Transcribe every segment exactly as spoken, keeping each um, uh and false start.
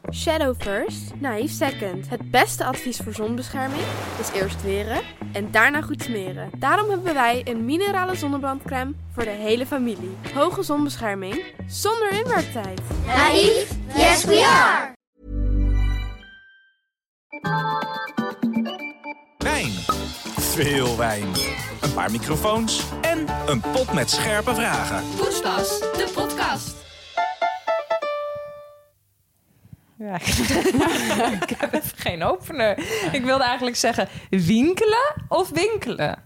Shadow first, naïef second. Het beste advies voor zonbescherming is eerst weren en daarna goed smeren. Daarom hebben wij een minerale zonnebrandcrème voor de hele familie. Hoge zonbescherming zonder inwerktijd. Naïef? Yes we are! Wijn. Veel wijn. Een paar microfoons en een pot met scherpe vragen. Poespas, de podcast. Ja, ik heb even geen opener. Ik wilde eigenlijk zeggen winkelen of winkelen?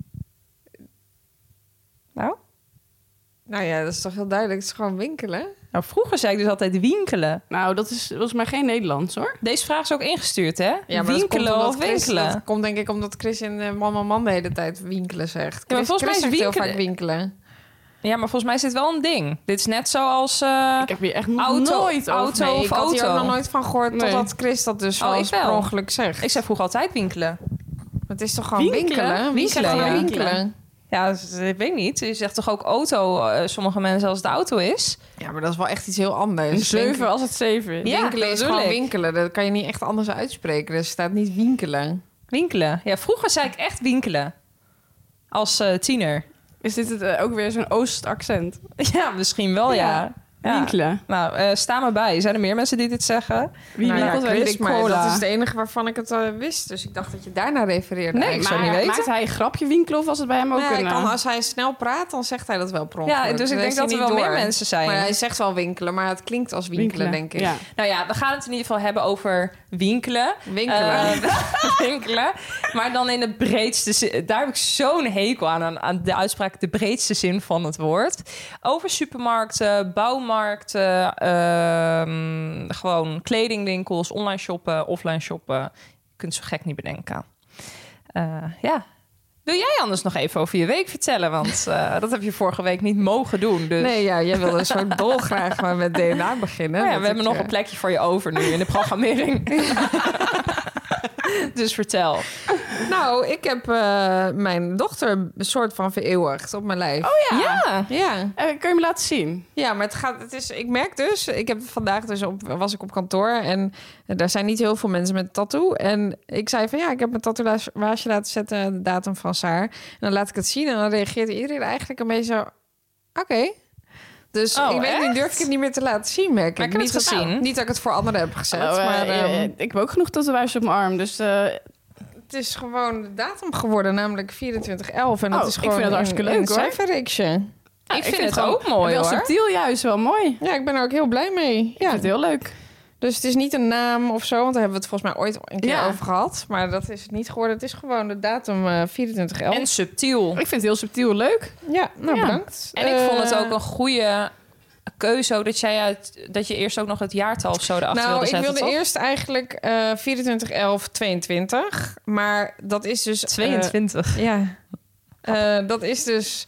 Nou? Nou ja, dat is toch heel duidelijk. Het is gewoon winkelen. Nou, vroeger zei ik dus altijd winkelen. Nou, dat is volgens mij geen Nederlands, hoor. Deze vraag is ook ingestuurd, hè? Ja, winkelen of Chris, winkelen? Dat komt denk ik omdat Chris in uh, Man Man Man de hele tijd winkelen zegt. Chris, Ja, maar volgens Chris mij is zegt winkelen... heel vaak winkelen. Ja, maar volgens mij is dit wel een ding. Dit is net zoals uh, Ik heb hier echt nog auto, nooit over. auto Nee, of ik had auto. hier ook nog nooit van gehoord Nee. totdat Chris dat dus Oh, wel ik eens wel. per ongeluk zegt. Ik zei vroeger altijd winkelen. Het is toch gewoon Winkelen? winkelen? Wie zegt Winkelen, gewoon ja. winkelen? Ja, dus, ik weet niet. Je zegt toch ook auto, uh, sommige mensen als het de auto is? Ja, maar dat is wel echt iets heel anders. Een zeven Winken- als het zeven is. Ja, winkelen dat is bedoel gewoon ik. winkelen. Dat kan je niet echt anders uitspreken. Er staat niet winkelen. Winkelen. Ja, vroeger zei ik echt winkelen. Als uh, tiener. Is dit het, uh, ook weer zo'n Oost-accent? Ja, misschien wel, ja. Ja. ja. Winkelen. Nou, uh, sta maar bij. Zijn er meer mensen die dit zeggen? Wie nou ja, winkelt wel Chris, in de maar cola? dat is het enige waarvan ik het uh, wist. Dus ik dacht dat je daarna refereerde. Nee, ik eigenlijk. zou Maar niet weten. maakt hij een grapje winkelen of was het bij hem ook Nee, hij een... kan, uh, als hij snel praat, dan zegt hij dat wel per ongeluk. Ja, dus ik Dan denk heeft dat hij er wel niet meer door. mensen zijn. Maar hij zegt wel winkelen, maar het klinkt als winkelen, denk ik. Ja. Nou ja, we gaan het in ieder geval hebben over winkelen. Winkelen. Uh, winkelen. Maar dan in het breedste zin. Daar heb ik zo'n hekel aan, aan, aan de uitspraak, de breedste zin van het woord. Over supermarkten, bouwmarkten, uh, gewoon kledingwinkels, online shoppen, offline shoppen. Je kunt het zo gek niet bedenken. Uh, ja. Wil jij anders nog even over je week vertellen? Want uh, dat heb je vorige week niet mogen doen. Dus... Nee, ja, jij wilde zo dolgraag maar met D N A beginnen. Nou ja, Dat we hebben ik, nog uh, een plekje voor je over nu in de programmering. Dus vertel. Nou, ik heb uh, mijn dochter een soort van vereeuwigd op mijn lijf. Oh ja. Ja. Ja. Uh, kun je me laten zien? Ja, maar het gaat. Het is. Ik merk dus. Ik heb vandaag dus op was ik op kantoor en daar zijn niet heel veel mensen met een tattoo. En ik zei van ja, ik heb mijn tatoeage laten zetten, de datum van Saar. En dan laat ik het zien en dan reageert iedereen eigenlijk een beetje zo. Oké. Okay. Dus Oh, ik weet echt? niet, durf ik het niet meer te laten zien, merk ik. Maar ik heb niet het dat- gezien. Niet dat ik het voor anderen heb gezet, Hallo, uh, maar uh, um, ik heb ook genoeg tatoeages op mijn arm, dus... Uh, het is gewoon de datum geworden, namelijk vierentwintig elf. En dat Oh, is ik gewoon vind het hartstikke een, leuk, een hoor. cijferreeksje. ja, ik, vind het gewoon ook mooi, wel hoor. subtiel juist, wel mooi. Ja, ik ben er ook heel blij mee. Ik Ja. vind het heel leuk. Dus het is niet een naam of zo, want daar hebben we het volgens mij ooit een keer Ja. over gehad. Maar dat is het niet geworden. Het is gewoon de datum uh, vierentwintig elf. En subtiel. Ik vind het heel subtiel leuk. Ja, nou Ja. bedankt. En ik vond het Eh, ook een goede keuze ook dat jij uit, dat je eerst ook nog het jaartal of zo erachter Nou, wilde ik zetten, wilde toch? eerst eigenlijk uh, vierentwintig elf tweeëntwintig. Maar dat is dus... uh, tweeëntwintig. ja. Uh, dat is dus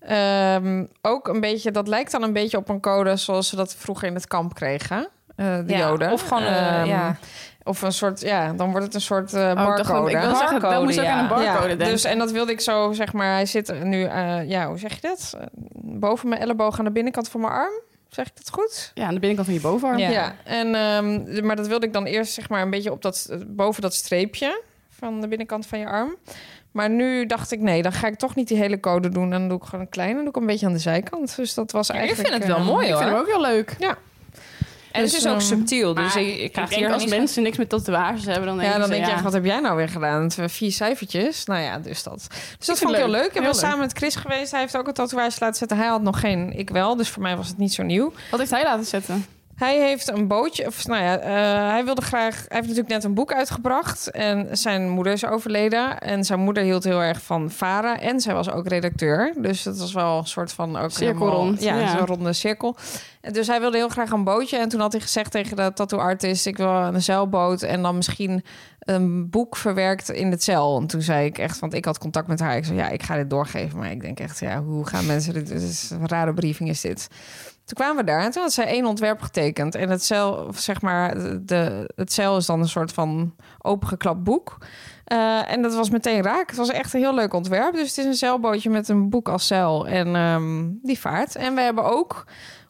um, ook een beetje... Dat lijkt dan een beetje op een code zoals ze dat vroeger in het kamp kregen. Uh, de Ja, Joden. of gewoon, uh, Um, ja. Of een soort... Ja, dan wordt het een soort uh, Oh, ik dacht barcode. gewoon- ik wil zeggen, dat moest ook ja. aan een barcode Ja, denken. dus, en dat wilde ik zo, zeg maar... Hij zit nu, uh, ja, hoe zeg je dat? Uh, boven mijn elleboog aan de binnenkant van mijn arm. Zeg ik dat goed? Ja, aan de binnenkant van je bovenarm. Ja. Ja, en, um, maar dat wilde ik dan eerst zeg maar een beetje op dat, boven dat streepje van de binnenkant van je arm. Maar nu dacht ik, nee, dan ga ik toch niet die hele code doen. Dan doe ik gewoon een kleine, dan doe ik een beetje aan de zijkant. Dus dat was Ja, ik eigenlijk... vind het wel uh, mooi, Ik hoor. vind hem ook heel leuk. Ja, En Dus, het is ook um, subtiel. Dus Maar ik, ik ik krijg denk hier als niks mensen niks met tatoeages hebben, dan denk ja ik dan zo, denk je ja. echt, wat heb jij nou weer gedaan? Vier cijfertjes. Nou ja, dus dat. Dus dat vind vond ik het heel leuk. leuk. Ik ben Heel samen met Chris geweest. Hij heeft ook een tatoeage laten zetten. Hij had nog geen, ik wel. Dus voor mij was het niet zo nieuw. Wat heeft hij laten zetten? Hij heeft een bootje, of nou ja, uh, hij wilde graag... Hij heeft natuurlijk net een boek uitgebracht en zijn moeder is overleden. En zijn moeder hield heel erg van varen en zij was ook redacteur. Dus dat was wel een soort van ook Cirkel helemaal- rond, Ja, ja. zo'n ronde cirkel. En dus hij wilde heel graag een bootje. En toen had hij gezegd tegen de tattoo artist, ik wil een zeilboot en dan misschien een boek verwerkt in het zeil. En toen zei ik echt, want ik had contact met haar. Ik zei, ja, ik ga dit doorgeven. Maar ik denk echt, ja, hoe gaan mensen dit... Dit is een rare briefing is dit. Toen kwamen we daar en toen had zij één ontwerp getekend. En het zeil, zeg maar, de, het zeil is dan een soort van opengeklapt boek. Uh, en dat was meteen raak. Het was echt een heel leuk ontwerp. Dus het is een zeilbootje met een boek als zeil. En um, die vaart. En we hebben ook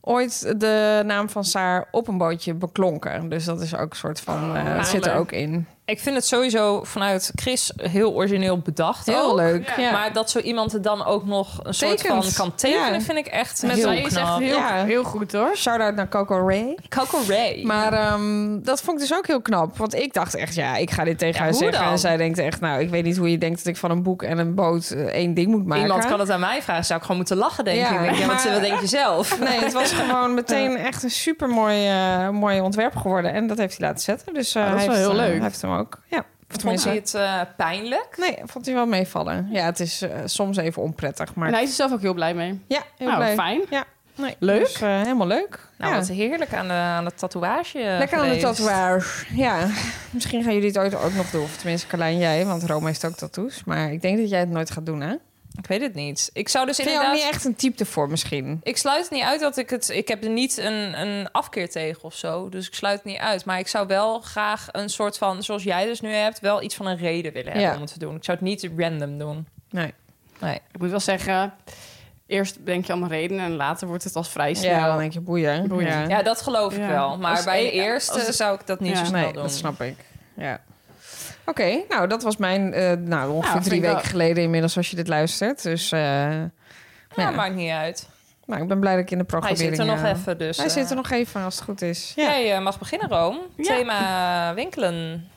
ooit de naam van Saar op een bootje beklonken. Dus dat is ook een soort van... Uh, het zit er ook in. Ik vind het sowieso vanuit Chris heel origineel bedacht. Heel ook. leuk, ja. Maar dat zo iemand het dan ook nog een soort Tekent. van kan tekenen... Ja. vind ik echt Met heel zij is echt knap. heel, Ja. heel goed hoor. Shout-out naar Coco Ray. Coco Ray. Maar um, dat vond ik dus ook heel knap. Want ik dacht echt, ja, ik ga dit tegen Ja, haar hoe zeggen. dan? En zij denkt echt, nou, ik weet niet hoe je denkt... dat ik van een boek en een boot uh, één ding moet maken. Iemand kan het aan mij vragen. Zou ik gewoon moeten lachen, denk Ja, ik. Denk, ja, maar- wat, wat denk je zelf? Nee, het was gewoon meteen echt een super mooi, uh, mooi ontwerp geworden. En dat heeft hij laten zetten. Dus uh, Oh, dat is hij wel heeft, heel uh, leuk. hij heeft hem ook. Ja. Of Vond tenminste- je het uh, pijnlijk? Nee, vond hij wel meevallen. Ja, het is uh, soms even onprettig. Maar En hij is er zelf ook heel blij mee. ja, heel Nou, blij. fijn. Ja, nee, Leuk. Dus, uh, helemaal leuk. Nou, ja. wat heerlijk aan de, aan de tatoeage. Lekker aan de geweest. tatoeage. Ja, misschien gaan jullie het ooit ook nog doen. Of tenminste, Carlijn, jij. Want Rome heeft ook tattoos. Maar ik denk dat jij het nooit gaat doen, hè? Ik weet het niet. Ik zou dus Vind je ook inderdaad... niet echt een type ervoor misschien? Ik sluit het niet uit dat ik het... Ik heb er niet een, een afkeer tegen of zo. Dus ik sluit het niet uit. Maar ik zou wel graag een soort van... Zoals jij dus nu hebt... wel iets van een reden willen hebben Ja. om het te doen. Ik zou het niet random doen. Nee. Nee. Ik moet wel zeggen, eerst denk je allemaal redenen en later wordt het als vrij snel. Ja, dan denk je boeien. Boeien. Ja, Ja, dat geloof ik Ja. wel. Maar Als bij de e- eerste als het- zou ik dat niet Ja. zo snel nee, doen. dat snap ik. Ja. Oké, nou, dat was mijn... Uh, nou, ongeveer vind drie ik wel- weken geleden inmiddels als je dit luistert. Dus uh, Ja, ja. maakt niet uit. nou, ik ben blij dat ik in de Hij programmering... zit er nog uh, even, dus... Hij uh, zit er nog even als het goed is. Ja. Jij uh, mag beginnen, Room. Ja. Thema winkelen.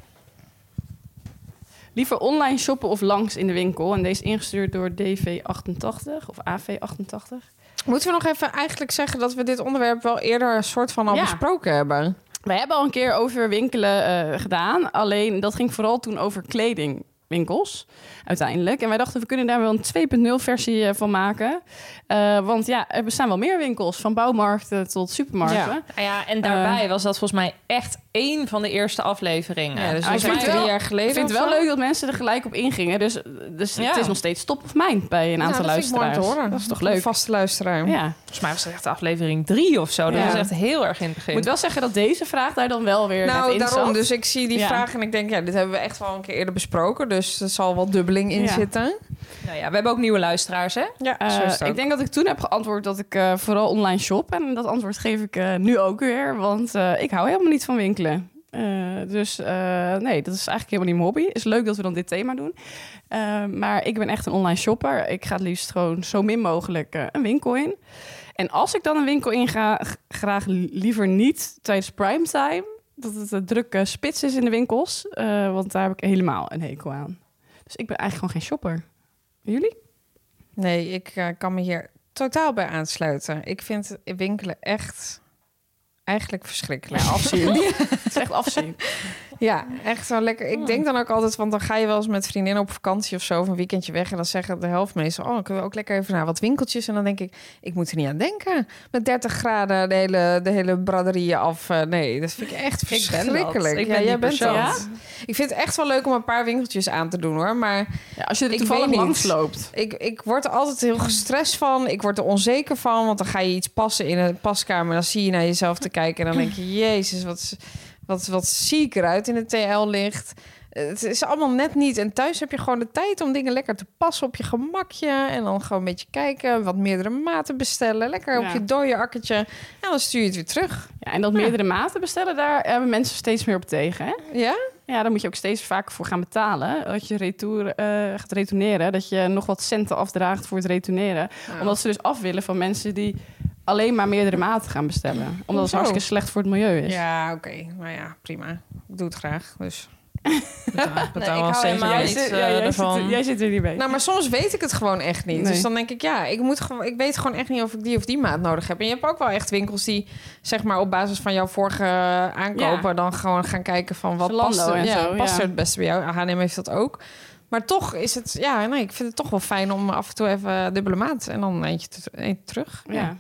Liever online shoppen of langs in de winkel. En deze is ingestuurd door D V achtentachtig of A V achtentachtig. Moeten we nog even eigenlijk zeggen dat we dit onderwerp wel eerder een soort van al Ja. besproken hebben? We hebben al een keer over winkelen uh, gedaan. Alleen dat ging vooral toen over kledingwinkels uiteindelijk. En wij dachten, we kunnen daar wel een twee punt nul versie uh, van maken. Uh, want ja, er bestaan wel meer winkels. Van bouwmarkten tot supermarkten. Ja. Ah ja, en daarbij was dat volgens mij echt één van de eerste afleveringen. Ja, dus Ah, dat ik is vind drie wel- jaar geleden. Ik vind het of wel zo. leuk dat mensen er gelijk op ingingen. Dus, dus Ja. het is nog steeds top of mind bij een aantal Ja, dat vind ik mooi om luisteraars. te horen. Dat is toch Een leuk? vaste luisteraar. Ja. Volgens mij was het echt aflevering drie of zo. Dat Ja. was echt heel erg in het begin. Ik moet wel zeggen dat deze vraag daar dan wel weer net Nou, in daarom. zat. Dus ik zie die Ja. vraag en ik denk, ja, dit hebben we echt wel een keer eerder besproken. Dus er zal wel dubbeling in Ja. zitten. Nou ja, we hebben ook nieuwe luisteraars, hè? Ja, Uh, zo is het ook. ik denk dat ik toen heb geantwoord dat ik uh, vooral online shop. En dat antwoord geef ik uh, nu ook weer. Want uh, ik hou helemaal niet van winkelen. Uh, dus uh, nee, dat is eigenlijk helemaal niet mijn hobby. Het is leuk dat we dan dit thema doen. Uh, maar ik ben echt een online shopper. Ik ga het liefst gewoon zo min mogelijk uh, een winkel in. En als ik dan een winkel in ga, g- graag liever niet tijdens primetime. Dat het een drukke spits is in de winkels. Uh, want daar heb ik helemaal een hekel aan. Dus ik ben eigenlijk gewoon geen shopper. Jullie? Nee, ik uh, kan me hier totaal bij aansluiten. Ik vind winkelen echt eigenlijk verschrikkelijk. Ja, afzien. Het is echt afzien. Ja, echt wel lekker. Ik denk dan ook altijd, want dan ga je wel eens met vriendinnen op vakantie of zo, of een weekendje weg. En dan zeggen de helft meestal, oh, kunnen we ook lekker even naar wat winkeltjes. En dan denk ik, ik moet er niet aan denken. Met dertig graden de hele, de hele braderie af. Uh, nee, dat vind ik echt Ik ben dat. verschrikkelijk. Ik ja, ben die jij bent persoon. dat. Ik vind het echt wel leuk om een paar winkeltjes aan te doen, hoor. Maar Ja, als je er Ik toevallig weet niet. langs loopt. ik, ik word er altijd heel gestrest van. Ik word er onzeker van, want dan ga je iets passen in een paskamer. Dan zie je naar jezelf te kijken en dan denk je, jezus, wat, wat, wat zie ik eruit in het T L-licht. Het is allemaal net niet. En thuis heb je gewoon de tijd om dingen lekker te passen op je gemakje. En dan gewoon een beetje kijken, wat meerdere maten bestellen. Lekker op Ja. je dode akkertje. En dan stuur je het weer terug. Ja, en dat meerdere maten bestellen, daar hebben mensen steeds meer op tegen. Hè? Ja? Ja, daar moet je ook steeds vaker voor gaan betalen. Dat je retour, uh, gaat retourneren. Dat je nog wat centen afdraagt voor het retourneren. Ja. Omdat ze dus af willen van mensen die alleen maar meerdere maten gaan bestellen. Omdat het Hoezo? hartstikke slecht voor het milieu is. Ja, oké. Nou ja, prima. Ik doe het graag, dus... Betaal, Nee, betaal ik wel hou steeds helemaal meer. niet. zit, uh, ja, jij, ervan. zit, jij zit er niet mee. Nou, maar soms weet ik het gewoon echt niet. Nee. Dus dan denk ik, ja, ik, moet gewoon, ik weet gewoon echt niet of ik die of die maat nodig heb. En je hebt ook wel echt winkels die, zeg maar, op basis van jouw vorige aankopen... Ja. dan gewoon gaan kijken van wat Zalando past er, en ja, zo, past ja. er het beste bij jou. H en M heeft dat ook. Maar toch is het, ja, nee, ik vind het toch wel fijn om af en toe even dubbele maat... en dan eentje, te- eentje terug. Ja.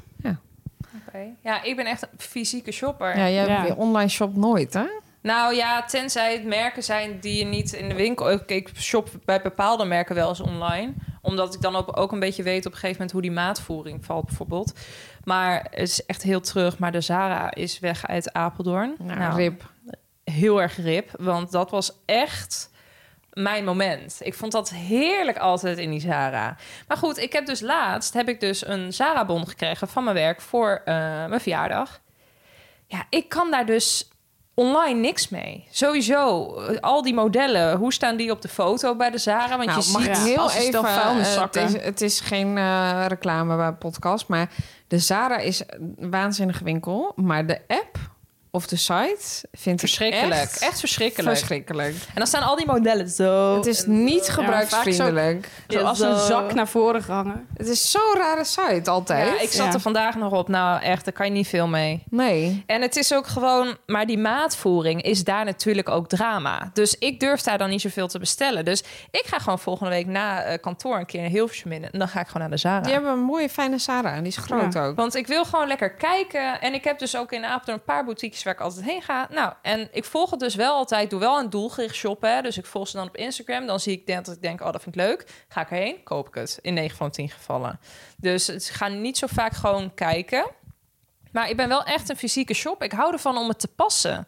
Oké. Ja, ik ben echt een fysieke shopper. Ja, jij Ja. hebt online shop nooit, hè? Nou ja, tenzij het merken zijn die je niet in de winkel... Ik, ik shop bij bepaalde merken wel eens online. Omdat ik dan ook, ook een beetje weet op een gegeven moment... hoe die maatvoering valt bijvoorbeeld. Maar het is echt heel terug. Maar de Zara is weg uit Apeldoorn. Nou, Nou, rip. Heel erg rip. Want dat was echt mijn moment. Ik vond dat heerlijk altijd in die Zara. Maar goed, ik heb dus laatst heb ik dus een Zara-bon gekregen van mijn werk voor uh, mijn verjaardag. Ja, ik kan daar dus online niks mee. Sowieso, al die modellen, hoe staan die op de foto bij de Zara? Want Nou, je mag ziet... ik ja, heel als je even... stel vuilniszakken. uh, het, is, het is geen uh, reclame bij podcast, maar de Zara is een waanzinnige winkel. Maar de app of de site vind ik Verschrikkelijk. echt, Echt verschrikkelijk. verschrikkelijk. En dan staan al die modellen zo. Het is niet gebruiksvriendelijk. Zoals Ja, een zo. zak naar voren gehangen. Het is zo'n rare site altijd. Ja, ik zat Ja. er vandaag nog op. Nou, echt, daar kan je niet veel mee. Nee. En het is ook gewoon... Maar die maatvoering is daar natuurlijk ook drama. Dus ik durf daar dan niet zoveel te bestellen. Dus ik ga gewoon volgende week na uh, kantoor een keer naar Hilversum in. En dan ga ik gewoon naar de Zara. Die hebben een mooie, fijne Zara. En die is groot Ja. ook. Want ik wil gewoon lekker kijken. En ik heb dus ook in Apeldoorn een paar boutiques waar ik altijd heen ga. Nou, en ik volg het dus wel altijd. Doe wel een doelgericht shoppen. Hè. Dus ik volg ze dan op Instagram. Dan zie ik denk dat ik denk, oh, dat vind ik leuk. Ga ik erheen, koop ik het. In negen van de tien gevallen. Dus het ga niet zo vaak gewoon kijken. Maar ik ben wel echt een fysieke shop. Ik hou ervan om het te passen.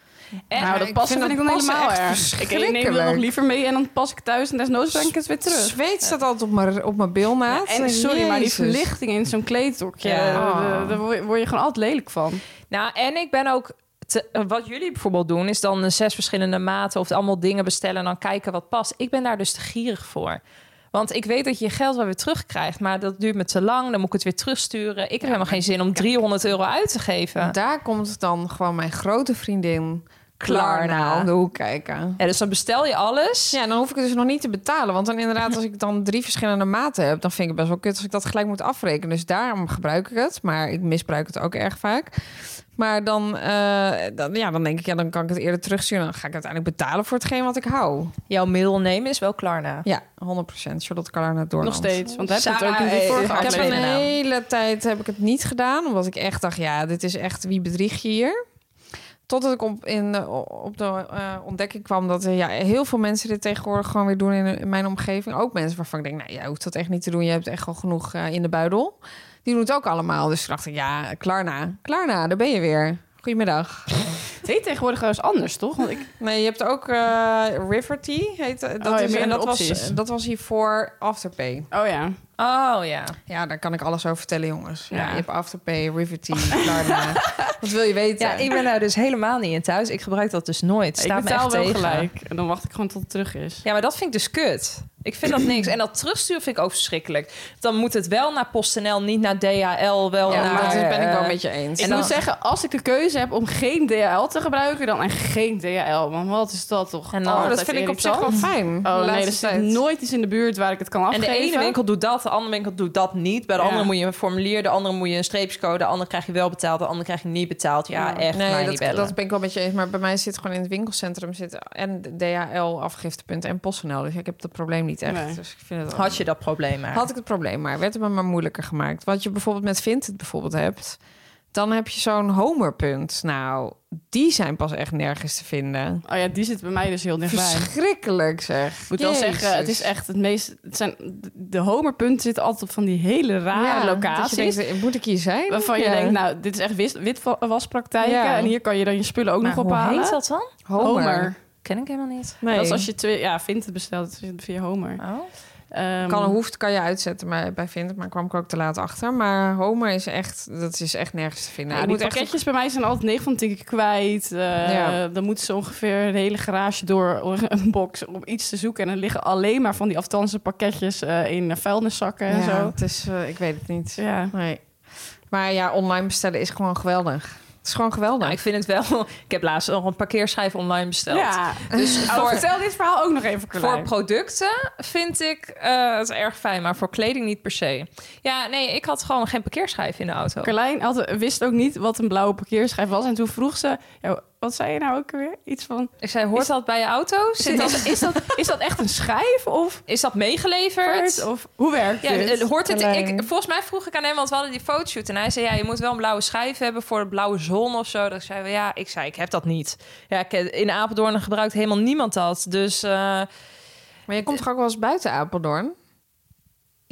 En Nou, dat ik passen vind vind ik dat dan passen helemaal echt erg. Ik neem er verschrikkelijk. nog liever mee en dan pas ik thuis en desnoods breng ik het weer terug. Zweet staat altijd op mijn, op mijn bilnaad. En sorry, maar die Jezus. verlichting in zo'n kleedtokje, Ja. eh, daar word je- word je gewoon altijd lelijk van. Nou, en ik ben ook... Te, wat jullie bijvoorbeeld doen, is dan zes verschillende maten of allemaal dingen bestellen en dan kijken wat past. Ik ben daar dus te gierig voor. Want ik weet dat je je geld wel weer terugkrijgt, maar dat duurt me te lang. Dan moet ik het weer terugsturen. Ik heb helemaal geen zin om driehonderd euro uit te geven. Daar komt dan gewoon mijn grote vriendin Klarna. Klarna om de hoek kijken. Ja, dus dan bestel je alles. Ja, dan hoef ik het dus nog niet te betalen. Want dan inderdaad, als ik dan drie verschillende maten heb, dan vind ik het best wel kut als ik dat gelijk moet afrekenen. Dus daarom gebruik ik het. Maar ik misbruik het ook erg vaak. Maar dan, eh, dan, ja, dan denk ik, ja, dan kan ik het eerder terugsturen. Dan ga ik uiteindelijk betalen voor hetgeen wat ik hou. Jouw middelneem is wel Klarna. Ja, honderd procent. Charlotte Klarna Doornland. Nog steeds, want daar heb je het ook in Sarah, die eh, vorige ik Ik heb een aflevering. aflevering. hele tijd heb ik het niet gedaan, omdat ik echt dacht, ja, dit is echt wie bedrieg je hier. Totdat ik op, in, de- op de uh, ontdekking kwam dat er ja, heel veel mensen dit tegenwoordig gewoon weer doen in, in mijn omgeving. Ook mensen waarvan ik denk, nou, jij hoeft dat echt niet te doen. Je hebt echt wel genoeg uh, in de buidel. Die doen het ook allemaal. Dus toen dacht ik, ja, Klarna. Klarna, daar ben je weer. Goedemiddag. Het heet tegenwoordig wel eens anders, toch? Want ik, Nee, je hebt ook uh, River Tea. Heet, dat, Oh, je hebt is, en meerdere dat, was, opties. dat was hiervoor Afterpay. oh ja. Oh ja. Ja, daar kan ik alles over vertellen, jongens. Ja, Ja. je hebt Afterpay, River Tea, Klarna. Wat wil je weten? Ja, ik ben daar dus helemaal niet in thuis. Ik gebruik dat dus nooit. Het Ik staat me betaal echt wel tegen. gelijk. En dan wacht ik gewoon tot het terug is. Ja, maar dat vind ik dus kut. Ik vind dat niks. En dat terugsturen vind ik ook verschrikkelijk. Dan moet het wel naar PostNL, niet naar D H L. Wel Ja, naar, maar dat ben ik wel eh, met je eens. Ik En dan- moet zeggen, als ik de keuze heb om geen D H L te gebruiken, dan en geen D H L. Want wat is dat toch? En dan- Oh, dat altijd vind ik op zich wel irritant. fijn. Oh de nee, er laatste zit tijd. nooit iets in de buurt waar ik het kan En afgeven. de ene winkel doet dat, de andere winkel doet dat niet. Bij de Ja. andere moet je een formulier, de andere moet je een streepjescode, de andere krijg je wel betaald, de andere krijg je niet betaald. Ja, Ja. echt, mij Nee, niet dat, bellen. dat ben ik wel met je eens. Maar bij mij zit gewoon in het winkelcentrum zit en D H L, afgiftepunt en PostNL. Dus ik heb dat probleem niet echt. Nee. Dus ik vind het Had je dat probleem maar. Had ik het probleem, maar werd het me maar moeilijker gemaakt. Wat je bijvoorbeeld met Vinted bijvoorbeeld hebt, dan heb je zo'n Homerpunt. Nou, die zijn pas echt nergens te vinden. Oh ja, die zit bij mij dus heel dichtbij. Verschrikkelijk zeg. Ik moet wel Jezus. zeggen, het is echt het meest... Het zijn, de homerpunten zitten altijd op van die hele rare Ja, locaties. dat je denkt, moet ik hier zijn? Waarvan je Ja. denkt, nou, dit is echt wis- witwaspraktijken. Ja. En hier kan je dan je spullen ook Maar nog hoe ophalen. heet dat dan? Homer. Ken ik helemaal niet. Nee. Dat is als je twee... Ja, vindt het besteld is het via Homer. Oh. Ehm, Kan hoeft, kan je uitzetten maar bij Vinted, maar kwam ik ook te laat achter. Maar Homer is echt, dat is echt nergens te vinden. Nou, Je die moet echt pakketjes bij mij zijn altijd negen van tien keer kwijt. Uh, Ja. Dan moeten ze ongeveer een hele garage door een box om iets te zoeken. En er liggen alleen maar van die aftanse pakketjes uh, in vuilniszakken en ja, zo. het is, uh, ik weet het niet. Ja. Nee. Maar ja, online bestellen is gewoon geweldig. Het is gewoon geweldig. Nou, ik vind het wel... Ik heb laatst nog een parkeerschijf online besteld. Ja, Dus oh, voor, vertel dit verhaal ook nog even, voor Carlijn. producten vind ik uh, het erg fijn, maar voor kleding niet per se. Ja, nee, ik had gewoon geen parkeerschijf in de auto. Carlijn had, wist ook niet wat een blauwe parkeerschijf was. En toen vroeg ze... Ja, wat zei je nou ook weer? Iets van... Ik zei, hoort Is- dat bij je auto? Zit Is dat, dat, is, dat, is dat echt een schijf? Of, is dat meegeleverd? of hoe werkt Ja, dit? eh, hoort het? Carlijn. Ik, volgens mij vroeg ik aan hem, want we hadden die fotoshoot. En hij zei, ja, je moet wel een blauwe schijf hebben voor de blauwe zon of zo. Dat zei we, ja, ik zei, ik heb dat niet. Ja, ik, in Apeldoorn gebruikt helemaal niemand dat. Dus uh, Maar je komt toch ook wel eens buiten Apeldoorn?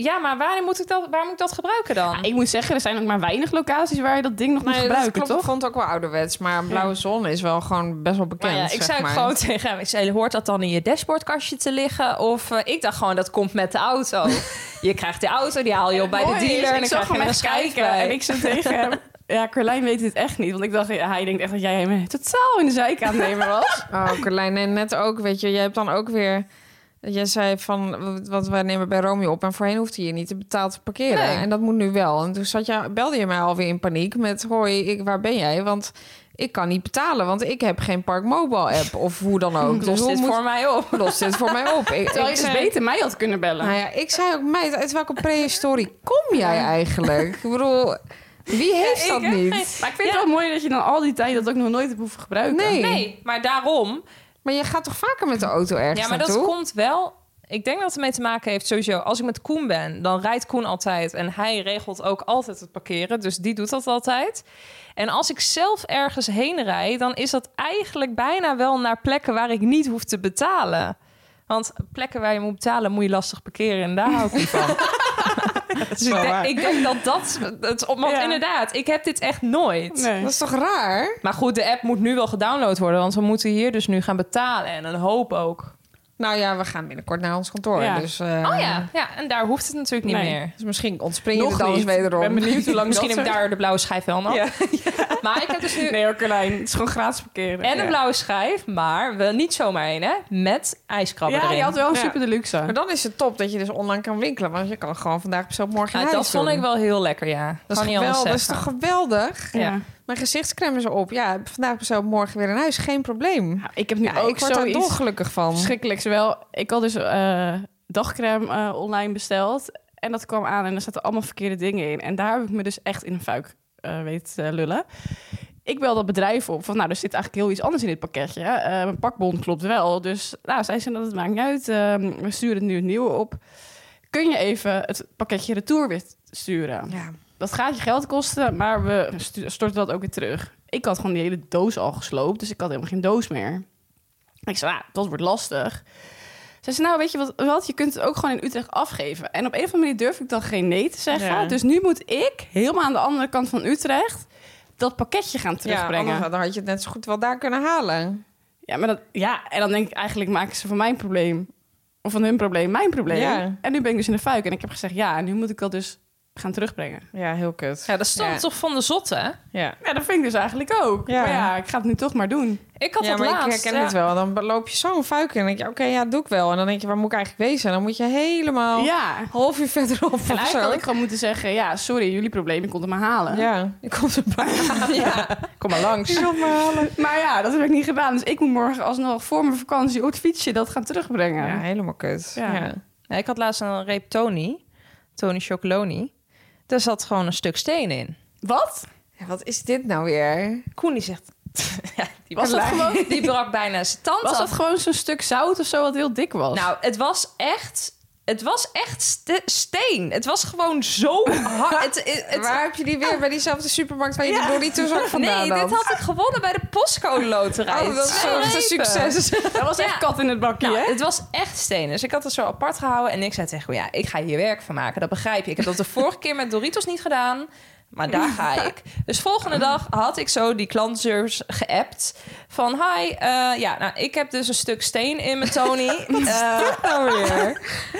Ja, maar waar moet ik dat, waar moet ik dat gebruiken dan? Ja, ik moet zeggen, er zijn ook maar weinig locaties waar je dat ding nog moet Nee, gebruiken, dat klopt, toch? Ik vond het ook wel ouderwets. Maar een blauwe zon is wel gewoon best wel bekend. Maar ja, ik zeg zei ook maar. gewoon tegen hem, ik zei, hoort dat dan in je dashboardkastje te liggen? Of uh, ik dacht gewoon, dat komt met de auto. Je krijgt de auto, die haal je op bij de Mooi is, dealer en ik dan zag krijg je hem er een echt schijf kijken bij. en ik zei tegen hem... Ja, Carlijn weet dit echt niet. Want ik dacht, ja, hij denkt echt dat jij hem totaal in de zijk aan het nemen was. Oh, Carlijn, en net ook, weet je, jij hebt dan ook weer... Jij zei van, wat wij nemen bij Romeo op... en voorheen hoefde je niet te betaald te parkeren. Nee. En dat moet nu wel. En toen zat je, belde je mij alweer in paniek met... hoi, ik, waar ben jij? Want ik kan niet betalen, want ik heb geen Park Mobile app... of hoe dan ook. Los Dus hoe dit moet, voor mij op. los dit voor mij op. Ik, Terwijl je ik dus zei- beter mij had kunnen bellen. Nou ja, ik zei ook, meid, uit welke prehistorie kom jij eigenlijk? Ik bedoel, wie heeft Ja, dat ik heb niet? geen- Maar ik vind het wel mooi dat je dan al die tijd dat ook nog nooit hebt hoeven gebruiken. Nee. Nee, maar daarom... Maar je gaat toch vaker met de auto ergens Ja, maar dat naartoe? komt wel... Ik denk dat het ermee te maken heeft sowieso... Als ik met Koen ben, dan rijdt Koen altijd. En hij regelt ook altijd het parkeren. Dus die doet dat altijd. En als ik zelf ergens heen rijd... dan is dat eigenlijk bijna wel naar plekken waar ik niet hoef te betalen. Want plekken waar je moet betalen... moet je lastig parkeren. En daar hou ik niet van. Dus ik, denk, ik denk dat dat... Het, want Ja. inderdaad, ik heb dit echt nooit. Nee. Dat is toch raar? Maar goed, de app moet nu wel gedownload worden. Want we moeten hier dus nu gaan betalen. En een hoop ook. Nou ja, we gaan binnenkort naar ons kantoor. Ja. Dus, eh, Oh ja, ja, en daar hoeft het natuurlijk niet Nee. meer. dus misschien ontspring je Nog er dan eens niet. wederom. Ik ben benieuwd hoe lang Misschien dat heb ik daar de blauwe schijf wel nog. Ja. Maar ik heb dus nu Nee hoor, Carlijn. Het is gewoon gratis parkeren. en een Ja. blauwe schijf, maar wel niet zomaar één, hè? Met ijskrabben Ja, erin. je had wel een Ja. super deluxe. Maar dan is het top dat je dus online kan winkelen. Want je kan gewoon vandaag besteld morgen Ja, in dat huis vond doen. ik wel heel lekker, ja. Dat Kan is, niet anders geweldig, dat is zeggen. toch geweldig? Ja. Mijn gezichtscrème is op. Ja, vandaag besteld morgen weer in huis. Geen probleem. Ja, ik heb nu Ja, ook ik word daar zoiets dolgelukkig van. verschrikkelijks. Wel, ik had dus eh, dagcrème eh, online besteld. En dat kwam aan en er zaten allemaal verkeerde dingen in. En daar heb ik me dus echt in een fuik uh, weet uh, lullen. Ik bel dat bedrijf op van, nou, er zit eigenlijk heel iets anders in dit pakketje. Uh, mijn pakbon klopt wel. Dus nou, zij zei dat het maakt niet uit. Uh, we sturen nu een nieuwe op. Kun je even het pakketje retour weer sturen? Ja. Dat gaat je geld kosten, maar we stu- storten dat ook weer terug. Ik had gewoon die hele doos al gesloopt, dus ik had helemaal geen doos meer. Ik zei, ja, dat wordt lastig. Ze zei, nou, weet je wat, wat, je kunt het ook gewoon in Utrecht afgeven. En op een of andere manier durf ik dan geen nee te zeggen. Ja. Dus nu moet ik, helemaal aan de andere kant van Utrecht, dat pakketje gaan Ja, terugbrengen. anders Ja, dan had je het net zo goed wel daar kunnen halen. maar dat, ja, en dan denk ik, eigenlijk maken ze van mijn probleem, of van hun probleem, mijn probleem. Ja. En nu ben ik dus in de fuik. En ik heb gezegd, ja, en nu moet ik dat dus gaan terugbrengen. Ja, heel kut. Ja, dat stond Ja. toch van de zotte, hè? Ja. Ja, dat vind ik dus eigenlijk ook. Ja. Maar ja, ik ga het nu toch maar doen. Ik had Ja, dat maar laatst. ik herken ja. het wel. Dan loop je zo'n fuik in en dan denk je, oké, ja, dat doe ik wel. En dan denk je, waar moet ik eigenlijk wezen? En dan moet je helemaal Ja. een half uur verderop En of eigenlijk zo. had ik gewoon moeten zeggen, ja, sorry, jullie probleem, ik kon het maar halen. Ja, ik kom erbij. Ja, kom maar langs. Maar ja, dat heb ik niet gedaan. Dus ik moet morgen alsnog voor mijn vakantie op het fietsje dat gaan terugbrengen. Ja, helemaal kut. Ja. Ja. Ja, ik had laatst een reep Tony. Tony Chocoloni. Daar zat gewoon een stuk steen in. Wat? Ja, wat is dit nou weer? Koen die zegt... ja, die, Was dat gewoon- die brak bijna zijn tand Was af. dat gewoon zo'n stuk zout of zo wat heel dik was? Nou, het was echt... Het was echt ste- steen. Het was gewoon zo hard. Het, het, het- Waar heb je die weer? Bij diezelfde supermarkt waar je de Doritos ook vandaan nee, dit had? had ik gewonnen bij de postcode loterij. Oh, dat is zo'n Repen. succes. dat was echt Ja. kat in het bakje, Nou, hè? het was echt steen. Dus ik had het zo apart gehouden. En ik zei tegen hem, ja, ik ga hier werk van maken. Dat begrijp je. Ik heb dat de vorige keer met Doritos niet gedaan. Maar daar ga ik. Dus volgende dag had ik zo die klantenservice geappt. Van, hi, uh, ja, nou, ik heb dus een stuk steen in mijn Tony. uh, nou weer.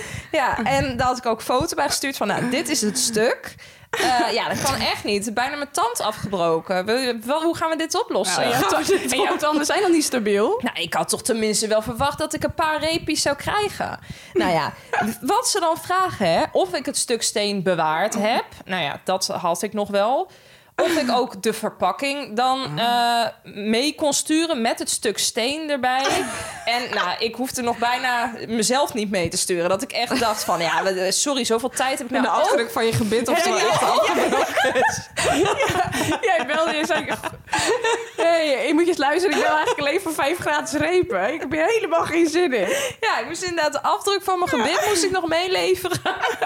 Ja, en daar had ik ook foto bij gestuurd van, nou, dit is het stuk. Uh, ja, dat kan echt niet. Bijna mijn tand afgebroken. We, wel, hoe gaan we dit oplossen? Nou, ja, to- en jouw tanden zijn dan niet stabiel. Nou, ik had toch tenminste wel verwacht dat ik een paar reepjes zou krijgen. Nou ja, wat ze dan vragen, hè, of ik het stuk steen bewaard heb. Nou ja, dat had ik nog wel. Of ik ook de verpakking dan uh, mee kon sturen met het stuk steen erbij. En nou, ik hoefde nog bijna mezelf niet mee te sturen. Dat ik echt dacht van, ja, sorry, zoveel tijd heb ik En de nou ook. afdruk van je gebit of zo Ja, echt ja, afgebroken is. Jij belde je zei, hey, je moet je eens luisteren. Ik wil eigenlijk alleen voor vijf gratis repen. Ik heb hier helemaal geen zin in. Ja, ik moest inderdaad de afdruk van mijn gebit moest ik nog meeleveren.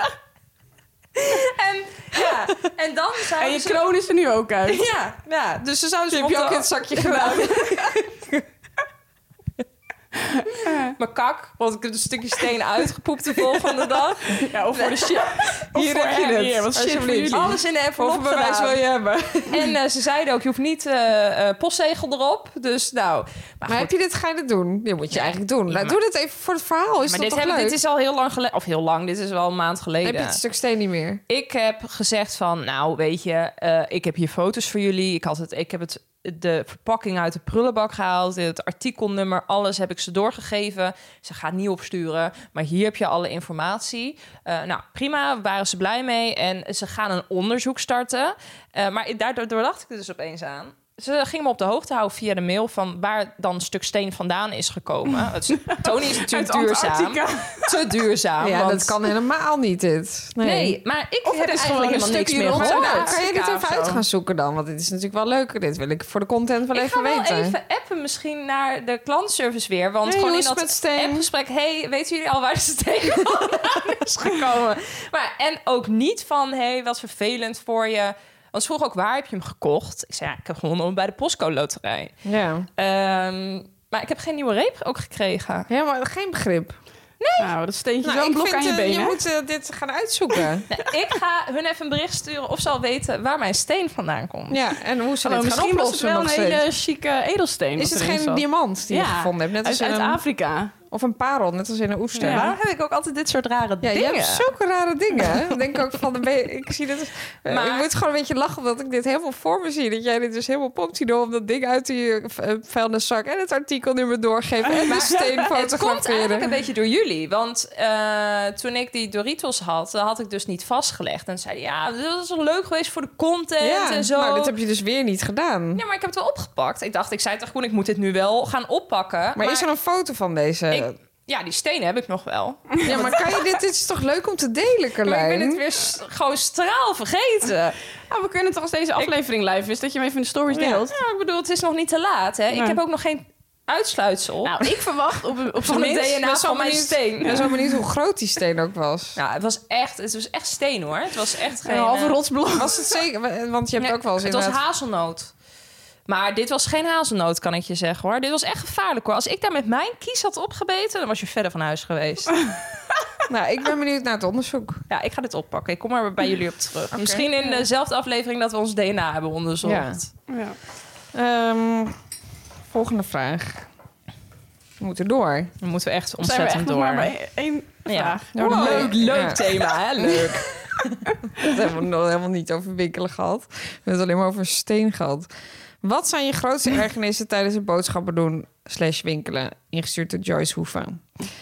En ja, en dan zou En je kroon is er nu ook uit. Ja, ja, dus ze zouden Die ze heb je op ook de- in het zakje gedaan. mijn kak. Want ik heb een stukje steen uitgepoept de volgende dag. Ja, of voor de shit. Hier heb je het. Hier, wat shit voor Alsjeblieft. jullie. Alles in de envelop Hoeveel bewijs wil gedaan. je hebben? En uh, ze zeiden ook, je hoeft niet uh, uh, postzegel erop. Dus nou... Maar, Maar goed. heb je dit, ga je dit doen? Dit moet je eigenlijk doen. Ja, Nou, maar- doe dit even voor het verhaal. Is maar dat dit, toch heb, leuk? dit is al heel lang geleden. Of heel lang, dit is wel een maand geleden. Heb je het stuk steen niet meer? Ik heb gezegd van, nou weet je, uh, ik heb hier foto's voor jullie. Ik, had het, ik heb het, de verpakking uit de prullenbak gehaald. Het artikelnummer, alles heb ik ze doorgegeven. Ze gaat niet opsturen, maar hier heb je alle informatie. Uh, nou, prima, waren ze blij mee. En ze gaan een onderzoek starten. Uh, maar daardoor dacht ik er dus opeens aan. Ze gingen me op de hoogte houden via de mail van waar dan een stuk steen vandaan is gekomen. Het is, Tony is natuurlijk Uit duurzaam. Antarctica. Te duurzaam. Ja, want- dat kan helemaal niet, dit. Nee, maar ik Of heb het is eigenlijk gewoon een helemaal niks stukje meer erop gehoord. uit. Kan je dit Afrika even of zo. uit gaan zoeken dan? Want dit is natuurlijk wel leuk. Dit wil ik voor de content wel Ik even ga wel weten. even appen misschien naar de klantenservice weer. Want Hey, gewoon hoe in is het dat met steen? appgesprek... hey, weten jullie al waar de steen vandaan is gekomen? Maar, en ook niet van, hey, wat vervelend voor je. Want ze vroeg ook, waar heb je hem gekocht? Ik zei, ja, ik heb gewonnen bij de Postcode Loterij. Ja. Ehm, maar ik heb geen nieuwe reep ook gekregen. Ja, maar geen begrip. Nou, dat steentje is wel Nou, een ik blok aan vind, je eh, benen. je moet eh, dit gaan uitzoeken. Nee, ik ga hun even een bericht sturen of ze al weten waar mijn steen vandaan komt. Ja, en hoe ze Hallo, dit gaan misschien was het oplossen wel nog een steeds. hele chique edelsteen. Is wat het erin geen zat. diamant die je Ja, gevonden hebt? Net als uit, in uit een, Afrika. of een parel, net als in een oester. Ja. Ja, Waarom heb ik ook altijd dit soort rare je dingen? hebt zulke rare dingen. Dan denk ik ook van, de be- ik zie dit... Maar- Maar, ik moet gewoon een beetje lachen omdat ik dit helemaal voor me zie. Dat jij dit dus helemaal pompt hier door om dat ding uit die uh, vuilniszak en het artikelnummer doorgeven en de steen Het komt fotograferen. eigenlijk een beetje door jullie. Want uh, toen ik die Doritos had, dat had ik dus niet vastgelegd. En zeiden, ja, dat is wel leuk geweest voor de content Ja, en zo. nou, dit heb je dus weer niet gedaan. Ja, maar ik heb het wel opgepakt. Ik dacht, ik zei tegen Koen, ik moet dit nu wel gaan oppakken. Maar, is er een foto van deze? Ik- Ja, die stenen heb ik nog wel. Ja, maar kan je dit... Dit is toch leuk om te delen, Maar Carlijn? ik ben het weer s- gewoon straal vergeten. Nou, we kunnen toch als deze aflevering live is, dat je hem even in de stories deelt. Ja, ik bedoel, het is nog niet te laat, hè. Ja. Ik heb ook nog geen uitsluitsel. Nou, ik verwacht op, op Van zijn het minst... D N A van mijn steen. Ik ben zo benieuwd hoe groot die steen ook was. Nou, het was echt, het was echt steen, hoor. Het was echt geen... Een halve eh, rotsblok. Was het zeker? Want je hebt Nee, ook wel eens het was inderdaad... hazelnoot. Maar dit was geen hazelnoot, kan ik je zeggen, hoor. Dit was echt gevaarlijk, hoor. Als ik daar met mijn kies had opgebeten, dan was je verder van huis geweest. Nou, ik ben benieuwd naar het onderzoek. Ja, ik ga dit oppakken. Ik kom er bij jullie op terug. Misschien in dezelfde aflevering dat we ons D N A hebben onderzocht. Ja. Ehm, volgende vraag. We moeten door. Dan moeten we echt Zijn we ontzettend echt nog door. maar bij één Ja. vraag? Wow. Leuk, leuk Ja. thema, hè? Leuk. Dat hebben we nog helemaal niet over winkelen gehad. We hebben het alleen maar over steen gehad. Wat zijn je grootste ergernissen tijdens het boodschappen doen slash winkelen? Ingestuurd door Joyce Hoeven.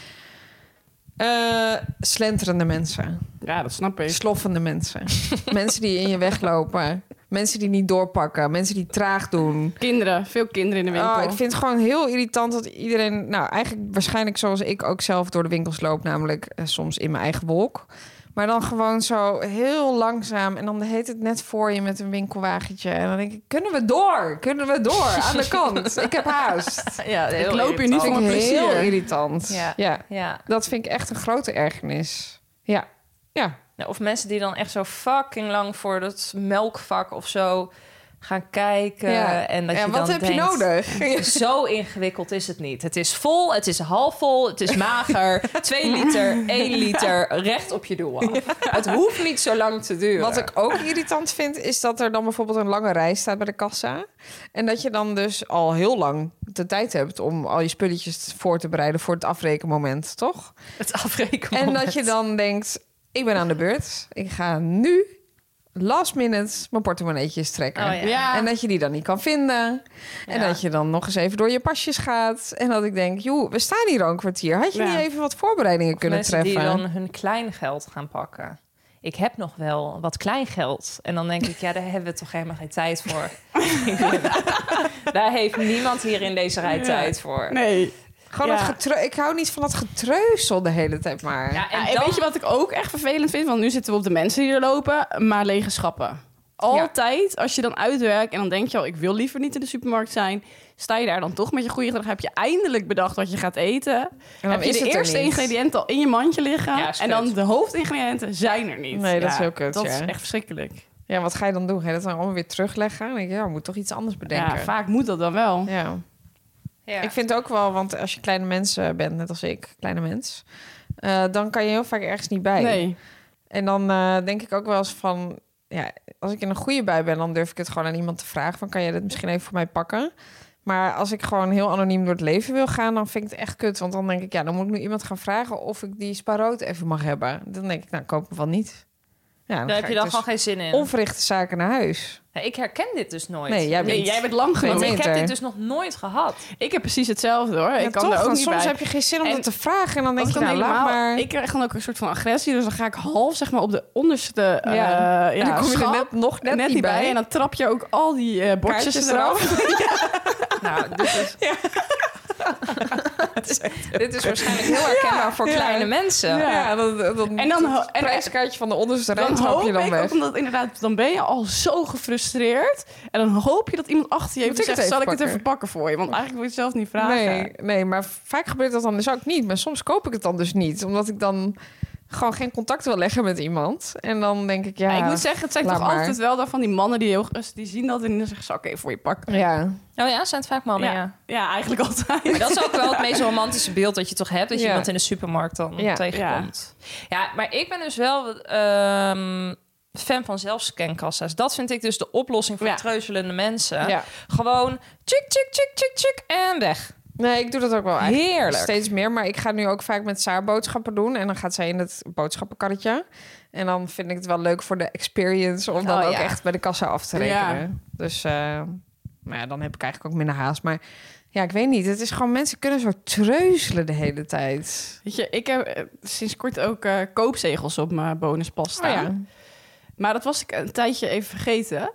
Uh, slenterende mensen. Ja, dat snap ik. Sloffende mensen. Mensen die in je weglopen. Mensen die niet doorpakken. Mensen die traag doen. Kinderen, veel kinderen in de winkel. Oh, ik vind het gewoon heel irritant dat iedereen... Nou, eigenlijk waarschijnlijk zoals ik ook zelf door de winkels loop. Namelijk eh, soms in mijn eigen wolk. Maar dan gewoon zo heel langzaam. En dan heet het net voor je met een winkelwagentje. En dan denk ik, kunnen we door? Kunnen we door? Aan de kant. Ik heb haast. Ja, heel Ik loop hier niet Dat voor vind mijn ik heel plezier. irritant. Ja. Ja. Ja. Dat vind ik echt een grote ergernis. Ja. Ja. Ja, of mensen die dan echt zo fucking lang voor dat melkvak of zo gaan kijken. Ja. En dat Ja, je wat dan heb je denkt, nodig? Zo ingewikkeld is het niet. Het is vol, het is half vol, het is mager. Twee liter, één liter, recht op je doel af. Het hoeft niet zo lang te duren. Wat ik ook irritant vind, is dat er dan bijvoorbeeld een lange rij staat bij de kassa. En dat je dan dus al heel lang de tijd hebt om al je spulletjes voor te bereiden voor het afrekenmoment, toch? Het afrekenen. En dat je dan denkt, ik ben aan de beurt. Ik ga nu last minute mijn portemonneetjes trekken. Oh, ja. Ja. En dat je die dan niet kan vinden. En Ja. dat je dan nog eens even door je pasjes gaat. En dat ik denk, joh, we staan hier al een kwartier. Had je Ja. niet even wat voorbereidingen kunnen mensen treffen? die dan hun kleingeld gaan pakken. Ik heb nog wel wat kleingeld. En dan denk ik, ja, daar hebben we toch helemaal geen tijd voor. Daar heeft niemand hier in deze rij Ja. tijd voor. Nee. Gewoon Ja. dat getreu- ik hou niet van dat getreuzel de hele tijd maar. Ja, en Ja, en dan- weet je wat ik ook echt vervelend vind? Want nu zitten we op de mensen die er lopen, maar lege schappen. Altijd, als je dan uitwerkt en dan denk je al, ik wil liever niet in de supermarkt zijn, sta je daar dan toch met je goede gedrag. Heb je eindelijk bedacht wat je gaat eten? En dan heb je is de het er eerste niet. ingrediënten al in je mandje liggen? Ja, is en dan kut. de hoofdingrediënten zijn er niet. Nee, dat is Ja, heel kut, Dat ja. is echt verschrikkelijk. Ja, wat ga je dan doen? Ga je dat dan allemaal weer terugleggen? Dan denk je, ja, we moeten toch iets anders bedenken. Ja, vaak moet dat dan wel. Ja. Ja. Ik vind ook wel, want als je kleine mensen bent, net als ik, kleine mens... Uh, dan kan je heel vaak ergens niet bij. Nee. En dan uh, denk ik ook wel eens van... ja, als ik in een goede bui ben, dan durf ik het gewoon aan iemand te vragen... van kan je dit misschien even voor mij pakken? Maar als ik gewoon heel anoniem door het leven wil gaan... dan vind ik het echt kut. Want dan denk ik, ja, dan moet ik nu iemand gaan vragen... of ik die sparoot even mag hebben. Dan denk ik, nou, koop hem wel niet. Ja, dan Daar heb je dan dus gewoon geen zin in. onverrichte zaken naar huis. Ja, ik herken dit dus nooit. Nee, jij bent, Nee, jij bent lang Want genoeg. ik heb dit dus nog nooit gehad. Ik heb precies hetzelfde hoor. Ja, ik kan toch, er ook want niet soms bij. heb je geen zin om En dat te vragen. En dan denk Als je, ik nou, dan laat helemaal, maar. ik krijg dan ook een soort van agressie. Dus dan ga ik half zeg maar op de onderste Ja. uh, ja, En dan kom je er schap net, nog net, net niet bij. En dan trap je ook al die uh, bordjes Kaartjes eraf. Nou, dit is... dit is waarschijnlijk heel herkenbaar voor Ja. kleine mensen. Ja. Ja, dan, dan, En dan ho- het en- prijskaartje van de onderste rij Dan trap hoop je dan ik weg. ook, omdat inderdaad, dan ben je al zo gefrustreerd. En dan hoop je dat iemand achter je Moet heeft ik het gezegd, zal ik even het even pakken voor je? Want eigenlijk wil je het zelf niet vragen. Nee, nee, maar vaak gebeurt dat dan dus ook niet. Maar soms koop ik het dan dus niet. Omdat ik dan gewoon geen contact wil leggen met iemand. En dan denk ik, ja... Ja, ik moet zeggen, het zijn laat toch maar. altijd wel dan van die mannen die heel die zien dat en dan zeggen ze, oké, voor je pakken. Ja, Oh ja, zijn het vaak mannen, ja. ja. ja, eigenlijk altijd. Maar dat is ook wel het meest romantische beeld dat je toch hebt. Dat je Ja. iemand in de supermarkt dan Ja. tegenkomt. Ja. ja, maar ik ben dus wel ehm, fan van zelfscankassa's. Dat vind ik dus de oplossing voor Ja. treuzelende mensen. ja. Gewoon tjik, tjik, tjik, tjik, tjik en weg. Nee, ik doe dat ook wel eigenlijk Heerlijk. steeds meer. Maar ik ga nu ook vaak met Saar boodschappen doen. En dan gaat zij in het boodschappenkarretje. En dan vind ik het wel leuk voor de experience... om dan Oh, ook ja. echt bij de kassa af te rekenen. Ja. Dus uh, nou ja, dan heb ik eigenlijk ook minder haast. Maar ja, ik weet niet. Het is gewoon... mensen kunnen zo treuzelen de hele tijd. Weet je, ik heb eh, sinds kort ook uh, koopzegels op mijn bonuspas Oh staan. ja. Maar dat was ik een tijdje even vergeten.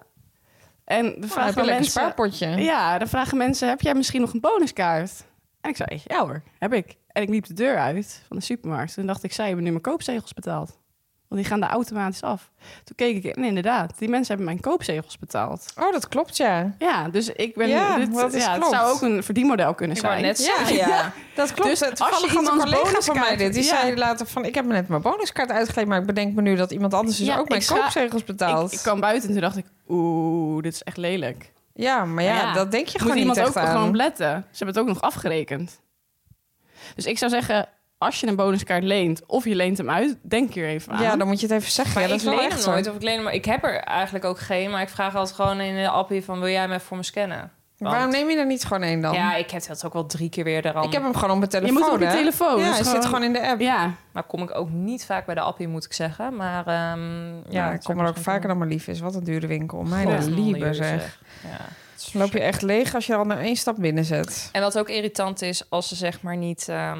En de Oh, heb vragen je een lekker mensen... spaarpotje. Ja, dan vragen mensen, heb jij misschien nog een bonuskaart? En ik zei, ja hoor, heb ik. En ik liep de deur uit van de supermarkt. Toen dacht ik, zij hebben nu mijn koopzegels betaald. Want die gaan daar automatisch af. Toen keek ik, en inderdaad, die mensen hebben mijn koopzegels betaald. Oh, dat klopt, ja. Ja, dus ik ben... Ja, dit, dat is ja, het klopt. zou ook een verdienmodel kunnen Ik wou zijn. net Ja, zeggen, ja. ja. Dat klopt. Dus Dus als als je je een iemands collega van mij bonuskaart- dit, die ja. zei later van... ik heb me net mijn bonuskaart uitgeleend... maar ik bedenk me nu dat iemand anders dus Ja, ook mijn ik ga- koopzegels betaalt. Ik, ik kwam buiten en toen dacht ik, oeh, dit is echt lelijk. Ja, maar ja, Ja, dat denk je Moet gewoon niet iemand echt ook aan. gewoon op letten. Ze hebben het ook nog afgerekend. Dus ik zou zeggen, als je een bonuskaart leent of je leent hem uit, denk hier even aan. Ja, dan moet je het even zeggen. Maar Ja, dat ik is wel leen echt hem zo. nooit. Of ik leen hem, maar ik heb er eigenlijk ook geen. Maar ik vraag altijd gewoon in de appie van... wil jij hem even voor me scannen? Want- Waarom neem je er niet gewoon één dan? Ja, ik heb dat ook wel drie keer weer eraan. Ik heb hem gewoon op mijn je telefoon. moet op je hè? telefoon. Ja, dus hij zit gewoon in de app. Ja, Maar kom ik ook niet vaak bij de appie, moet ik zeggen. Maar ehm, ja, Ja, dat ik zou kom er ook misschien vaker doen. dan maar lief is. Wat een dure winkel. Mijn God, lieve lieve zeg. Ja. Dan loop je echt leeg als je al naar één stap binnen zet. En wat ook irritant is, als ze zeg maar niet ehm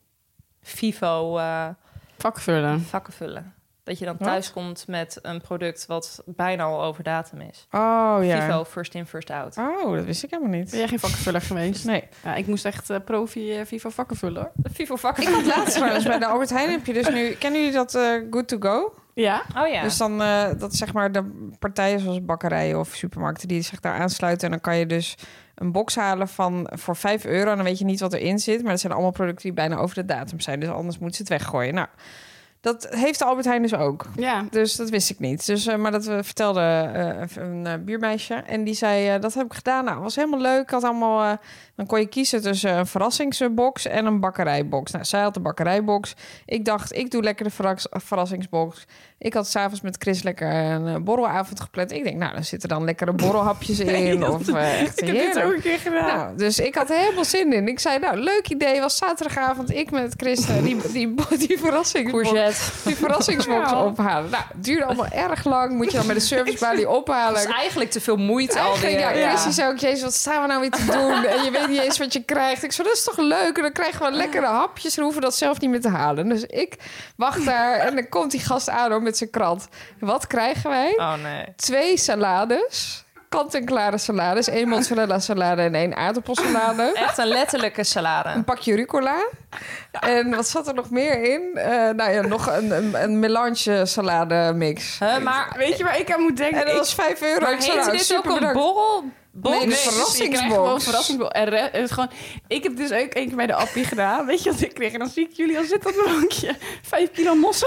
FIFO eh, vakvullen. vakken vullen. Dat je dan Wat? thuis komt met een product wat bijna al over datum is. Oh ja. FIFO, first in, first out. Oh, dat wist ik helemaal niet. Ben jij geen vakkenvuller geweest? Nee. Ja, ik moest echt uh, profi uh, Viva vakken vullen hoor. FIFO vakken. Ik had laatst trouwens bij de Albert Heijn heb je dus nu... Kennen jullie dat eh, Good to Go? Ja. Oh ja. Dus dan, uh, dat is zeg maar de partijen zoals bakkerijen of supermarkten die zich daar aansluiten. En dan kan je dus een box halen van voor vijf euro. En dan weet je niet wat erin zit. Maar dat zijn allemaal producten die bijna over de datum zijn. Dus anders moeten ze het weggooien. Nou, dat heeft de Albert Heijn dus ook. Ja. Dus dat wist ik niet. Dus, uh, maar dat uh, vertelde uh, een uh, buurmeisje. En die zei, uh, dat heb ik gedaan. Nou, was helemaal leuk. Had allemaal, uh, dan kon je kiezen tussen een verrassingsbox en een bakkerijbox. Nou, zij had de bakkerijbox. Ik dacht, ik doe lekker de verras- verrassingsbox. Ik had s'avonds met Chris lekker een uh, borrelavond gepland. Ik denk, nou, dan zitten dan lekkere borrelhapjes in. Ja, of uh, echt Ik heb dit heerlijk. ook een keer gedaan. Nou, dus ik had er helemaal zin in. Ik zei, nou, leuk idee. Was zaterdagavond ik met Chris uh, die, die, die, die verrassingsbox... die verrassingsbox Ja. ophalen. Nou, het duurde allemaal erg lang. Moet je dan met de servicebalie ophalen. Dat is eigenlijk te veel moeite Eigenlijk, alweer. ja, Chris die zei ook, jezus, wat staan we nou weer te doen? En je weet niet eens wat je krijgt. Ik zei, dat is toch leuk? En dan krijgen we lekkere hapjes en hoeven dat zelf niet meer te halen. Dus ik wacht daar en dan komt die gast aan hoor, met zijn krant. Wat krijgen wij? Oh nee. Twee salades. Kant-en-klare salades. Één mozzarella salade en één aardappelsalade. Echt een letterlijke salade. Een pakje rucola. En wat zat er nog meer in? Uh, nou ja, nog een, een, een melange salade mix. Huh, maar Weet je waar ik aan moet denken? En dat Ik- was vijf euro. maar Ik zei, heette nou, dit super ook een bedankt. borrel? Nee, de dus verrassingsbox. je krijgt gewoon een verrassingsbox. En re- het is gewoon, ik heb dus ook één keer bij de appie gedaan. Weet je wat ik kreeg? En dan zie ik jullie al zitten op een bankje. Vijf kilo mossel.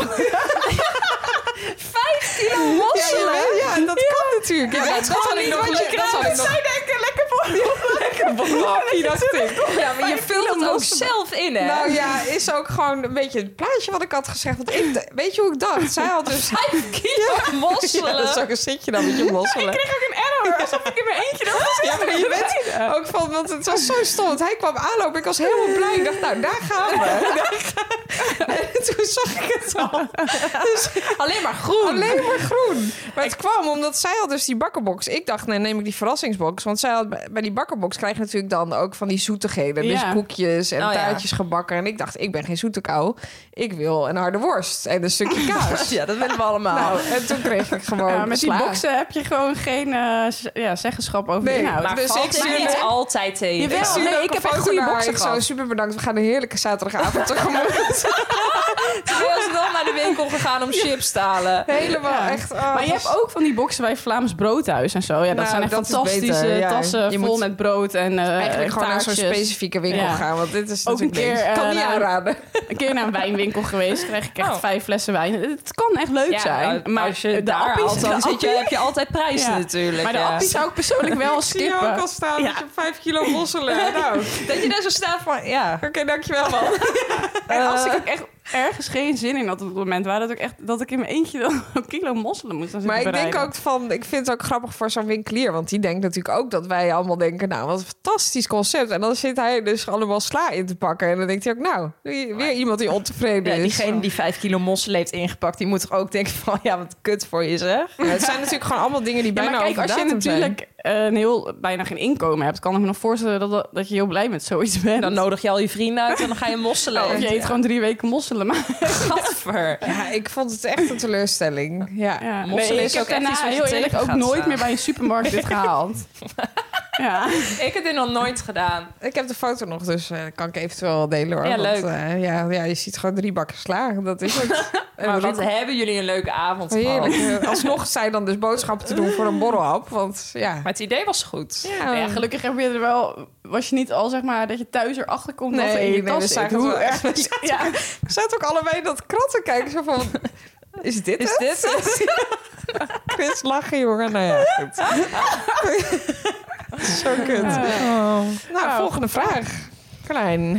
Vijf kilo mosselen? Ja, ja, dat kan natuurlijk. Ja, Ja, dat dat kan had ik niet nog wat je leuk- dat krijgt. had ik nog- Zij denken lekker voor. Lekker borrelhappie, dacht ik. Ja, maar je vult het ook zelf in, hè? Nou ja, is ook gewoon een beetje het plaatje wat ik had gezegd. Want ik, weet je hoe ik dacht? Zij had dus... Vijf kilo mosselen. Ja, zo zit je dan met je mosselen. Ik kreeg ook een error, alsof ik in mijn eentje dat was. Ja, maar je bent ook van... Want het was zo stom. Want hij kwam aanlopen. Ik was helemaal blij. Ik dacht, nou, daar gaan we. En toen zag ik het al. Dus Alleen maar groen. alleen maar groen. Maar het kwam omdat zij had dus die bakkerbox. Ik dacht, nee, neem ik die verrassingsbox. Want zij had bij die bakkerbox krijg je natuurlijk dan ook van die zoetigheden. Dus Ja. koekjes en Oh, ja. taartjes gebakken. En ik dacht, ik ben geen zoete kou. Ik wil een harde worst en een stukje kaas. Ja, dat willen we allemaal. Nou, en toen kreeg ik gewoon Ja, met die sla. boxen heb je gewoon geen uh, z- ja, zeggenschap over Nee, de inhoud. maar dus valt ik mij stuurde- niet altijd tegen. Jawel. Ik stuurde Nee, ook ik een heb echt foto goede naar haar. boxen Ik zo, gehad. super bedankt. We gaan een heerlijke zaterdagavond tegemoet. Terwijl ze dan naar de winkel gegaan om chips te halen. Helemaal Ja. echt. oh, Maar je dat hebt ook van die boxen bij Vlaams Broodhuis en zo. Ja, dat Nou, zijn echt dat is fantastische beter, ja. tassen Je vol moet met brood en uh, eigenlijk gewoon naar zo'n taartjes. specifieke winkel Ja. gaan. Want dit is Ook een natuurlijk keer, niks. Ik kan uh, niet naar- aanraden. Een keer naar een wijnwinkel geweest, kreeg ik echt Oh. vijf flessen wijn. Het kan echt leuk Ja, zijn. nou, Maar als je de daar appies, haalt, dan de zit je, appie- heb je altijd prijzen Ja. natuurlijk. Maar de ja. appies zou ik persoonlijk wel Zie je skippen. ook al staan Ja. met je vijf kilo mosselen. Nou, oké, Dat je daar zo staat van, ja. dankjewel man. En als ik ook echt ergens geen zin in had op het moment, waar dat ook echt dat ik in mijn eentje dan een kilo mosselen moest gaan Maar zitten ik denk bereiden. ook van, ik vind het ook grappig voor zo'n winkelier. Want die denkt natuurlijk ook dat wij allemaal denken, nou, wat een fantastisch concept. En dan zit hij dus allemaal sla in te pakken. En dan denkt hij ook, nou, weer iemand die ontevreden Ja, is. diegene die vijf kilo mosselen heeft ingepakt, die moet toch ook denken van, ja, wat kut voor je zeg. Ja, het zijn natuurlijk gewoon allemaal dingen die Ja, bijna maar kijk, over als je datum zijn. natuurlijk uh, een heel bijna geen inkomen hebt, kan ik me nog voorstellen dat, dat, dat je heel blij met zoiets bent. Dan nodig je al je vrienden uit en dan ga je mosselen. of je eet gewoon drie weken mosselen. Maar Gadver. Ja, ik vond het echt een teleurstelling. Ja. ja, Mosselen nee, is ik ook heb echt daarna iets wat je heel eerlijk tegen ook gaat nooit staan. meer bij een supermarkt dit gehaald. Ja. Ik heb dit nog nooit gedaan. Ik heb de foto nog, dus eh, kan ik eventueel wel delen hoor. Ja, Want, leuk. eh, ja, ja, je ziet gewoon drie bakken sla. Dat is het. En Maar dat wat hebben jullie een leuke avond heerlijk. gehad. Eh, Alsnog zij dan dus boodschappen te doen voor een borrelhap. Want ja, Maar het idee was goed. ja, Ja, gelukkig heb je er wel. Was je niet al zeg maar dat je thuis erachter komt Nee, dat er in je nee, tas we zit? zagen Hoe het wel echt. erg- Ja. we zaten ook allebei dat kratten kijken. Zo van, is dit Is het? dit het? Chris lachen, jongen. Nou ja, goed. Zo kut. Nou, volgende vraag. Klein.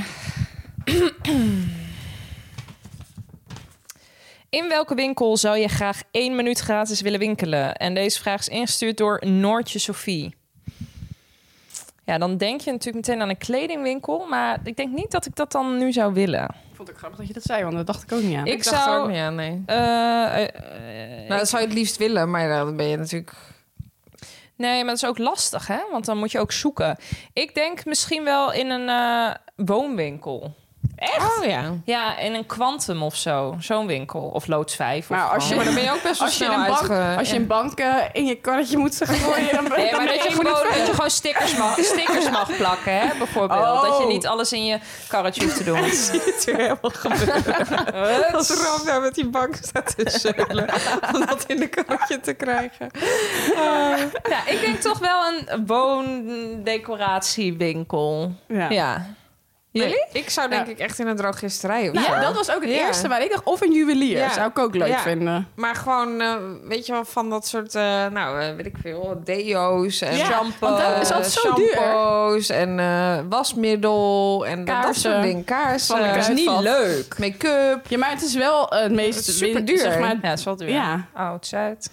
In welke winkel zou je graag één minuut gratis willen winkelen? En deze vraag is ingestuurd door Noortje Sophie. Ja, dan denk je natuurlijk meteen aan een kledingwinkel. Maar ik denk niet dat ik dat dan nu zou willen. Ik vond het ook grappig dat je dat zei, want dat dacht ik ook niet aan. Ik Ik dacht er zou- ook niet aan, nee. Eh, eh, eh, Nou, dat zou je het liefst willen, maar dan ben je natuurlijk... Nee, maar dat is ook lastig, hè? Want dan moet je ook zoeken. Ik denk misschien wel in een eh, woonwinkel. Echt? Oh ja. Ja, in een Quantum of zo. Zo'n winkel. Of Loods vijf. Maar of als je- Maar gewoon- dan ben je ook best wel Als je, snel een bank, uitge... als je ja. een bank uh, in je karretje moet gooien, dan ben Nee, dan maar ben dat je, je gewoon, gewoon dat je gewoon stickers mag, stickers mag plakken, hè, bijvoorbeeld. Oh. Dat je niet alles in je karretje hoeft te doen. Het weer helemaal gebeuren. Als Ram daar met die bank staat te zeulen. Om dat in de karretje te krijgen. Ja, ik denk toch wel een woondecoratiewinkel. Ja. Ja. Jullie? Jullie? Ik zou denk Ja. ik echt in een drogisterij of Nou, zo. dat was ook het Ja. eerste waar ik dacht. Of een juwelier. Ja. Zou ik ook leuk Ja. vinden. Maar gewoon, eh, weet je wel, van dat soort, eh, nou, eh, weet ik veel, deo's en Ja, shampoo, want dat is altijd zo duur. shampoos en eh, wasmiddel en dat, dat Kaarsen. soort dingen. Kaarsen. Van de Dat is niet kruidvat. leuk. Make-up. Ja, maar het is wel eh, het meest... Het is superduur. Zeg maar, Ja, het is wel duur. Ja. Oud-Zuid.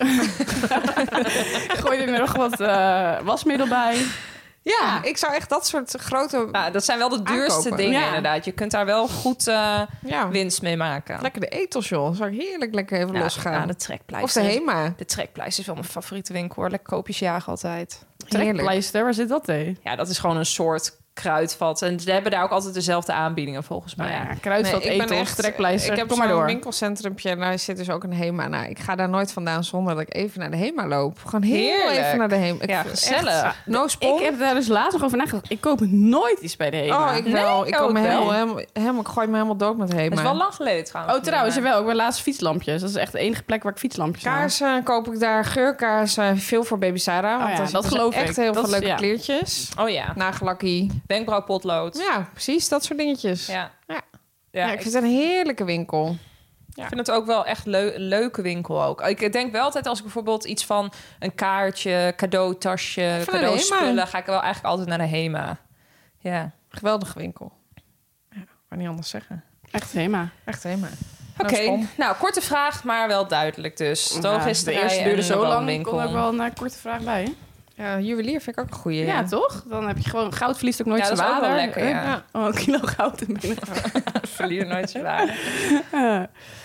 gooi er nog wat eh, wasmiddel bij. Ja, ik zou echt dat soort grote... Nou, dat zijn wel de duurste Aankopen. dingen Ja. inderdaad. Je kunt daar wel goed eh, ja, winst mee maken. lekker de ethos, joh. Zou ik heerlijk lekker even Ja, losgaan. ja, de Of trekpleister. de Hema. De trekpleister is wel mijn favoriete winkel, hoor. Lekker koopjes jagen altijd. Heerlijk. Trekpleister, waar zit dat in? Ja, dat is gewoon een soort kruidvat. En ze hebben daar ook altijd dezelfde aanbiedingen, volgens mij. Nou ja, kruidvat, Nee, ik ben ethos, echt- trekpleister. Ik heb Kom maar zo'n door. winkelcentrumpje en daar zit dus ook een Hema. Nou, ik ga daar nooit vandaan zonder dat ik even naar de Hema loop. Gewoon heel Heerlijk. even naar de Hema. Ik Ja, vind gezellig. echt- No spon. Ik heb daar dus laatst nog over nagedacht. Ik koop nooit iets bij de Hema. Oh, ik Nee, wel. Ik, ook koop me wel. helemaal, helemaal, helemaal, ik gooi me helemaal dood met Hema. Dat is wel lang geleden trouwens. Oh, trouwens, jawel. Ik ben laatst fietslampjes. Dat is echt de enige plek waar ik fietslampjes haal. Kaarsen koop ik daar. Geurkaarsen. Veel voor baby Sarah. Want Oh ja, daar dat zitten geloof echt ik. heel Dat veel is- leuke ja. kleertjes. Oh ja. Nagellakkie. Wenkbrauwpotlood. Ja, precies. Dat soort dingetjes. Ja. Ja. Ja, Ja, ik vind het een heerlijke winkel. Ik vind het ook wel echt leu- een leuke winkel ook. Ik denk wel altijd als ik bijvoorbeeld iets van een kaartje, cadeautasje, cadeauspullen, ga ik wel eigenlijk altijd naar de Hema. Ja. Geweldige winkel. Ja, kan niet anders zeggen. Echt Hema. Echt helemaal. Oké, okay. nou, korte vraag, maar wel duidelijk dus. Ja, Drogisterij de eerste duurde en zo lang, winkel. kom ik wel naar korte vraag bij. Ja, juwelier vind ik ook een goeie. Ja, Ja, toch? Dan heb je gewoon... Goud verliest ook nooit Ja, zijn dat is ook waarde. wel lekker, ja. Ja. Oh, een kilo goud in binnen. Verlier nooit zo waar. Uh,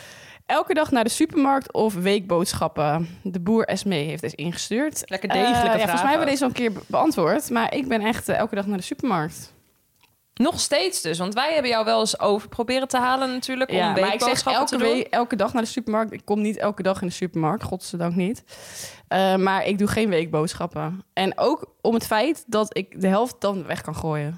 elke dag naar de supermarkt of weekboodschappen? De boer Esmee heeft deze ingestuurd. Lekker degelijke Uh, vraag. ja, volgens mij hebben we deze al een keer be- beantwoord. Maar ik ben echt uh, elke dag naar de supermarkt. Nog steeds dus, want wij hebben jou wel eens over proberen te halen natuurlijk om Ja, maar ik zeg weekboodschappen elke, te doen. we- elke dag naar de supermarkt. Ik kom niet elke dag in de supermarkt, godzijdank niet. Uh, maar ik doe geen weekboodschappen. En ook om het feit dat ik de helft dan weg kan gooien.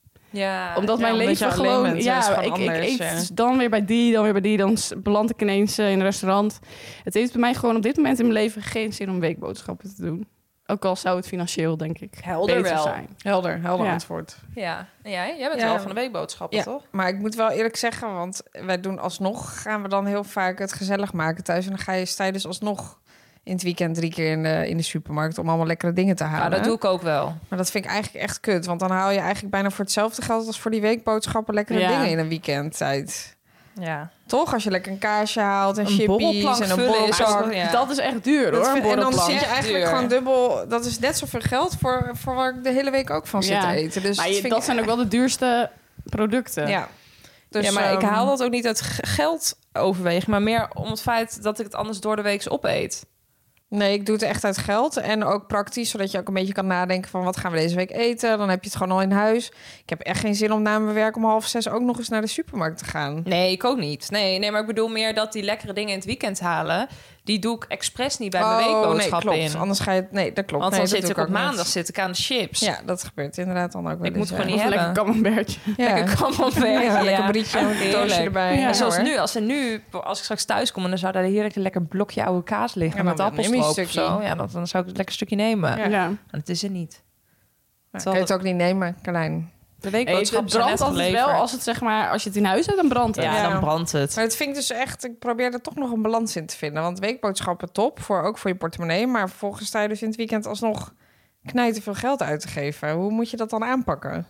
Ja, Omdat ja, mijn omdat leven je alleen gewoon... bent, ja, is ja, gewoon ik, ik anders, eet ja. dan weer bij die, dan weer bij die. Dan s- beland ik ineens uh, in een restaurant. Het heeft bij mij gewoon op dit moment in mijn leven geen zin om weekboodschappen te doen. Ook al zou het financieel, denk ik, Helder beter wel. zijn. helder, helder Ja. antwoord. Ja, en jij? Jij bent Ja. wel van de weekboodschappen, Ja, toch? maar ik moet wel eerlijk zeggen, want wij doen alsnog, gaan we dan heel vaak het gezellig maken thuis. En dan ga je, sta je dus alsnog in het weekend drie keer in de, in de supermarkt om allemaal lekkere dingen te halen. Ja, dat doe ik ook wel. Maar dat vind ik eigenlijk echt kut, want dan haal je eigenlijk bijna voor hetzelfde geld als voor die weekboodschappen lekkere Ja. dingen in een weekendtijd. Ja. Toch? Als je lekker een kaasje haalt en Een chippies borrelplank en een vullen is borrelplank. ook- ja. Dat is echt duur, Dat hoor. vind- een en dan borrelplank. zit je eigenlijk duur. gewoon dubbel... Dat is net zoveel geld voor, voor waar ik de hele week ook van zit Ja. te eten. Dus Maar dat je- vind dat ik- zijn ook wel de duurste producten. Ja. Dus, ja, maar ik ehm, haal dat ook niet uit g- geld overwegen, maar meer om het feit dat ik het anders door de week opeet. Nee, ik doe het echt uit geld. En ook praktisch, zodat je ook een beetje kan nadenken van... wat gaan we deze week eten? Dan heb je het gewoon al in huis. Ik heb echt geen zin om na mijn werk om half zes... ook nog eens naar de supermarkt te gaan. Nee, ik ook niet. Nee, nee, maar ik bedoel meer dat die lekkere dingen in het weekend halen, die doe ik expres niet bij mijn weekboodschappen nee, klopt. in. Anders ga je... Nee, dat klopt. Want nee, dan dat zit doe ik op ook niet. maandag zit ik aan de chips. Ja, dat gebeurt inderdaad dan ook wel Ik moet eens, gewoon ja. niet Of een hebben. lekker camembertje. Ja. Lekker camembert. Ja, Ja, lekker brietje en een Heerlijk. toastje erbij. Ja, En zoals hoor. nu, als er nu, als ik straks thuis kom en dan zou daar heerlijk een lekker blokje oude kaas liggen Ja, met dan neem je een appelstroop of stukje. zo. Ja, dan, dan zou ik een lekker stukje nemen. Ja. Ja. En het is er niet. Ja, Terwijl kan je het ook niet nemen, Carlijn? De Hey, weekboodschappen het zijn brandt net altijd geleverd. wel als het zeg maar als je het in huis hebt, dan brandt het. Ja, Ja. dan brandt het. Maar het vind ik dus echt... Ik probeer er toch nog een balans in te vinden. Want weekboodschappen top, voor, ook voor je portemonnee. Maar vervolgens sta je dus in het weekend alsnog knijten veel geld uit te geven. Hoe moet je dat dan aanpakken?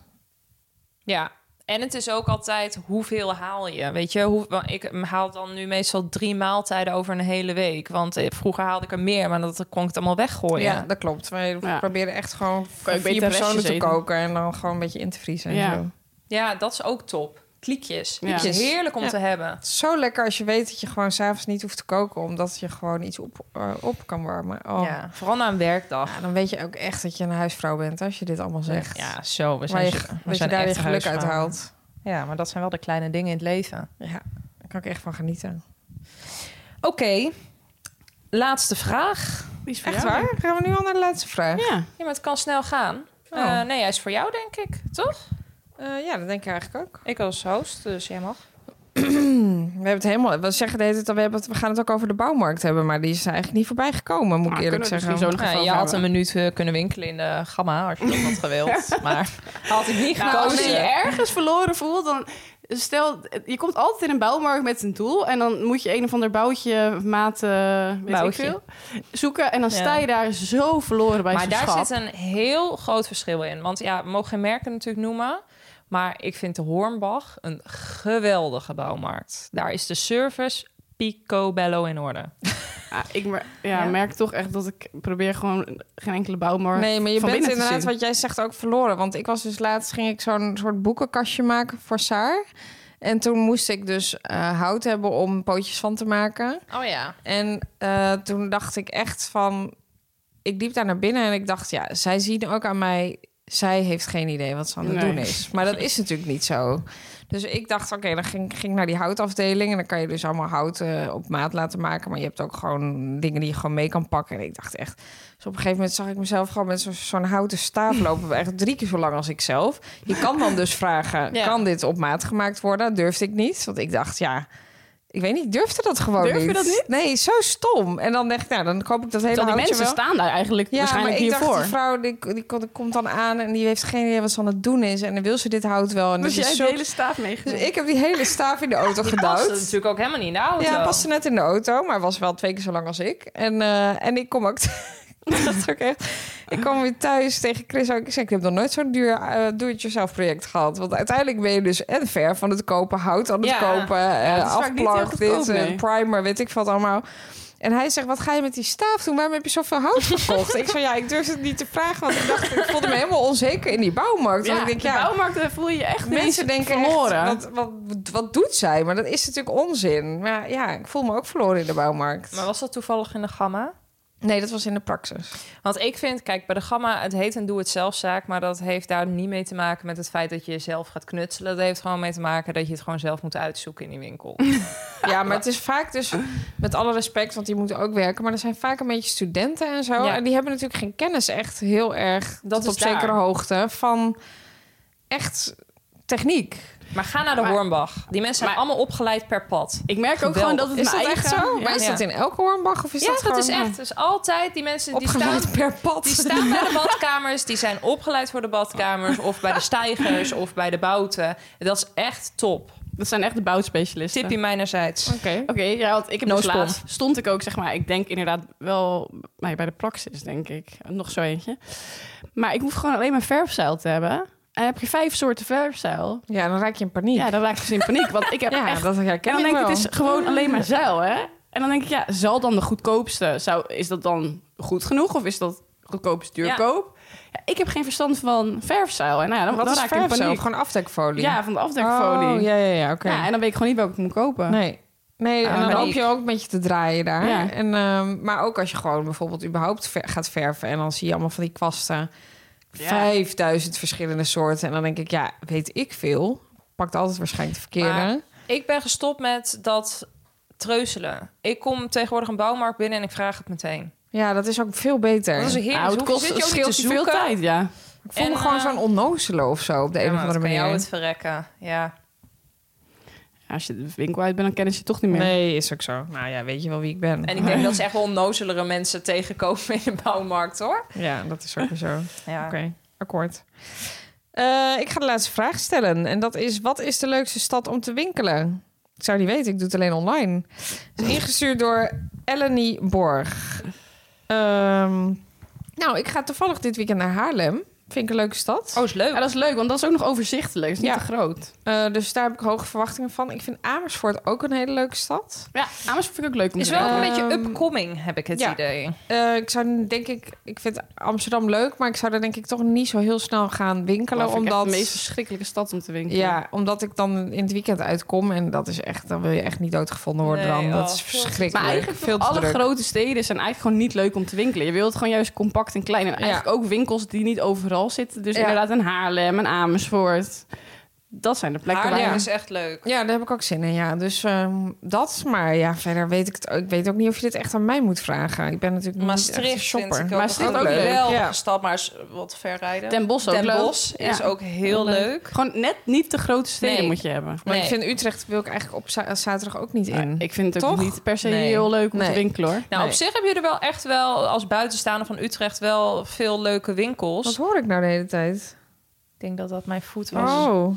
Ja, en het is ook altijd hoeveel haal je. Weet je, hoe, want ik haal dan nu meestal drie maaltijden over een hele week. Want eh, vroeger haalde ik er meer, maar dat kon ik het allemaal weggooien. Ja, dat klopt. Wij Ja. proberen echt gewoon voor je vier beter personen restjes te eten. koken... en dan gewoon een beetje in te vriezen en Ja. zo. Ja, dat is ook top. Kliekjes. Ja. Kliekjes. Heerlijk om Ja. te hebben. Het is zo lekker als je weet dat je gewoon s'avonds niet hoeft te koken... omdat je gewoon iets op, uh, op kan warmen. Oh. Ja. Ja, vooral na een werkdag. Dan weet je ook echt dat je een huisvrouw bent als je dit allemaal zegt. Ja, zo. We Waar zijn, je, we dat je zijn daar je echt geluk uit huisvrouwen. haalt. Ja, maar dat zijn wel de kleine dingen in het leven. Ja, daar kan ik echt van genieten. Oké, laatste vraag. Die is voor Echt jou. waar? Gaan we nu al naar de laatste vraag? Ja. Ja, maar het kan snel gaan. Oh. Eh, nee, hij is voor jou, denk ik. Toch? Uh, ja, dat denk ik eigenlijk ook. Ik als host, dus jij mag. We hebben het helemaal... We zeggen de hele tijd dat we, hebben het, we gaan het ook over de bouwmarkt hebben... maar die is eigenlijk niet voorbij gekomen, moet ik Maar eerlijk kunnen we zeggen. misschien zo nog Ja, even je over had een hebben. minuut eh, kunnen winkelen in de Gamma, als je dat had gewild. Maar had ik niet Nou, als gekozen. je je ergens verloren voelt, dan stel, je komt altijd in een bouwmarkt met een doel en dan moet je een of ander boutje, maat, eh, weet Boutje. ik veel, zoeken en dan Ja. sta je daar zo verloren bij Maar zo'n daar schap. zit een heel groot verschil in. Want ja, we mogen geen merken natuurlijk noemen. Maar ik vind de Hornbach een geweldige bouwmarkt. Daar is de service picobello in orde. Ja, ik mer- ja, Ja. merk toch echt dat ik probeer gewoon geen enkele bouwmarkt Nee, maar je van bent binnen te inderdaad, zien. wat jij zegt, ook verloren. Want ik was dus laatst, ging ik zo'n soort boekenkastje maken voor Saar. En toen moest ik dus uh, hout hebben om pootjes van te maken. Oh ja. En uh, toen dacht ik echt van... Ik liep daar naar binnen en ik dacht, ja, zij zien ook aan mij... Zij heeft geen idee wat ze aan het Nee. doen is. Maar dat is natuurlijk niet zo. Dus ik dacht, oké, okay, dan ging, ging ik naar die houtafdeling... en dan kan je dus allemaal hout uh, op maat laten maken. Maar je hebt ook gewoon dingen die je gewoon mee kan pakken. En ik dacht echt... Dus op een gegeven moment zag ik mezelf gewoon met zo, zo'n houten staaf lopen. Echt drie keer zo lang als ik zelf. Je kan dan dus vragen, Ja. kan dit op maat gemaakt worden? Dat durfde ik niet. Want ik dacht, ja... Ik weet niet, ik durfde dat gewoon Durf niet. je dat niet? Nee, zo stom. En dan dacht ik, nou, dan koop ik dat hele Terwijl die houtje mensen wel. staan daar eigenlijk Ja, waarschijnlijk maar ik hiervoor. dacht, die vrouw die, die, die komt dan aan en die heeft geen idee wat ze aan het doen is. En dan wil ze dit hout wel. En Dus dat jij is hebt zo... de hele staaf Dus meegenomen. ik heb die hele staaf in de auto Die past gedouwd. natuurlijk ook helemaal niet in de auto. Ja, paste net in de auto, maar was wel twee keer zo lang als ik. En, uh, en ik kom ook... dat is ook echt... Ik kwam weer thuis tegen Chris ook. Ik zei, ik heb nog nooit zo'n duur uh, do-it-yourself project gehad. Want uiteindelijk ben je dus en ver van het kopen, hout aan het Ja. kopen, Ja, uh, dat is vaak niet heel afplak, goedkoop, dit, uh, nee. primer, weet ik wat allemaal. En hij zegt, wat ga je met die staaf doen? Waarom heb je zoveel hout gekocht? Ik zei, ja, ik durfde het niet te vragen, want ik dacht, ik voelde me helemaal onzeker in die bouwmarkt. Ja, Want ik denk, de ja, bouwmarkt daar voel je je echt mensen ineens denken verloren. echt, wat, wat, wat doet zij? Maar dat is natuurlijk onzin. Maar ja, ik voel me ook verloren in de bouwmarkt. Maar was dat toevallig in de Gamma? Nee, dat was in de praxis. Want ik vind, kijk, bij de Gamma, het heet een doe-het-zelf-zaak, maar dat heeft daar niet mee te maken met het feit dat je jezelf gaat knutselen. Dat heeft gewoon mee te maken dat je het gewoon zelf moet uitzoeken in die winkel. Ja, maar het is vaak dus, met alle respect, want die moeten ook werken, maar er zijn vaak een beetje studenten en zo. Ja. En die hebben natuurlijk geen kennis echt heel erg, Dat tot is op zekere daar. hoogte, van echt techniek. Maar ga naar de Maar- Hornbach. Die mensen zijn maar- allemaal opgeleid per pad. Ik merk ook Geweldig. gewoon dat het Is mijn dat eigen... echt zo? Ja. Maar is Ja. dat in elke Hornbach of is Ja, dat dat, gewoon is echt. Dus altijd die mensen die staan, opgeleid per pad? die staan bij de badkamers, die zijn opgeleid voor de badkamers, of bij de stijgers, of bij de bouten. Dat is echt top. Dat zijn echt de bouwspecialisten. Tipje mijnerzijds. Oké. Oké, ja, want ik heb No dus spon. laatst... Stond ik ook, zeg maar... Ik denk inderdaad wel... Nee, bij de praxis, denk ik. Nog zo eentje. Maar ik hoef gewoon alleen maar verfzeil te hebben. En heb je vijf soorten verfzeil. Ja, dan raak je in paniek. Ja, dan raak ik dus in paniek. Want ik heb Ja, echt... dat En herken dan ik denk ik, wel. het is gewoon alleen maar zeil, hè? En dan denk ik, ja, zal dan de goedkoopste... Zou, is dat dan goed genoeg? Of is dat goedkoopst duurkoop? Ja. ik heb geen verstand van verfzeil. En nou ja, dan, Wat dan is raak ik in verfzeil? paniek. Gewoon afdekfolie? Ja, van de afdekfolie. Oh, ja, ja, ja, oké. Ja, en dan weet ik gewoon niet welke ik moet kopen. Nee. Nee, Ah, en dan paniek. hoop je ook een beetje te draaien daar. Ja. En, ehm, maar ook als je gewoon bijvoorbeeld überhaupt ver- gaat verven... en dan zie je allemaal van die kwasten... Ja. vijfduizend verschillende soorten. En dan denk ik, ja, weet ik veel. Pakt altijd waarschijnlijk de verkeerde. Maar ik ben gestopt met dat treuzelen. Ik kom tegenwoordig een bouwmarkt binnen en ik vraag het meteen. Ja, dat is ook veel beter. Dat is heerlijk. Nou, het Hoef je- kost zit je het ook niet te scheelt je veel zoeken. tijd, ja. ik voel me en, gewoon eh, zo'n onnozele of zo op de Ja, een of maar andere dat kan jou manier. het verrekken. Ja. Als je de winkel uit bent, dan kennen ze je toch niet meer. Nee, is ook zo. Nou ja, weet je wel wie ik ben. En ik denk dat ze echt wel onnozelere mensen tegenkomen in de bouwmarkt, hoor. Ja, dat is ook weer zo. Ja. Oké, akkoord. Eh, ik ga de laatste vraag stellen. En dat is, wat is de leukste stad om te winkelen? Ik zou niet weten, ik doe het alleen online. Het is ingestuurd door Eleni Borg. Ehm, nou, ik ga toevallig dit weekend naar Haarlem. Vind ik een leuke stad. Oh, is leuk. Ja, dat is leuk, want dat is ook nog overzichtelijk. Het is niet Ja. te groot. Eh, dus daar heb ik hoge verwachtingen van. Ik vind Amersfoort ook een hele leuke stad. Ja, Amersfoort vind ik ook leuk om is te wel doen. een beetje Ehm, upcoming, heb ik het ja. idee. Eh, ik zou denk ik, ik vind Amsterdam leuk, maar ik zou daar denk ik toch niet zo heel snel gaan winkelen, Dat vind ik echt omdat de meest verschrikkelijke stad om te winkelen. ja, omdat ik dan in het weekend uitkom en dat is echt, dan wil je echt niet doodgevonden worden Nee, dan. oh, Dat is veel te- verschrikkelijk. Maar eigenlijk veel te alle druk. grote steden zijn eigenlijk gewoon niet leuk om te winkelen. Je wilt het gewoon juist compact en klein. En eigenlijk ook winkels die niet overal zitten. Dus Ja. inderdaad in Haarlem en Amersfoort. Dat zijn de plekken Haarlem waar je... is echt leuk. Ja, daar heb ik ook zin in, ja. Dus ehm, dat, maar ja, verder weet ik het ook. Ik weet ook niet of je dit echt aan mij moet vragen. Ik ben natuurlijk niet echt een Maastricht vind shopper. ik ook, Maastricht een ook leuk. geweldige Ja. stad, maar is wat ver rijden. Den Bosch ook Den leuk. Bosch is Ja. ook heel leuk. Gewoon net niet de grote steden Nee. moet je hebben. Maar Nee. ik vind Utrecht wil ik eigenlijk op za- zaterdag ook niet in. Ja, ik vind het ook Toch? niet per se Nee. heel leuk om Nee. te winkelen hoor. Nou, Nee. op zich heb je er wel echt wel, als buitenstaander van Utrecht, wel veel leuke winkels. Wat hoor ik nou de hele tijd? Ik denk dat dat mijn voet was. Oh,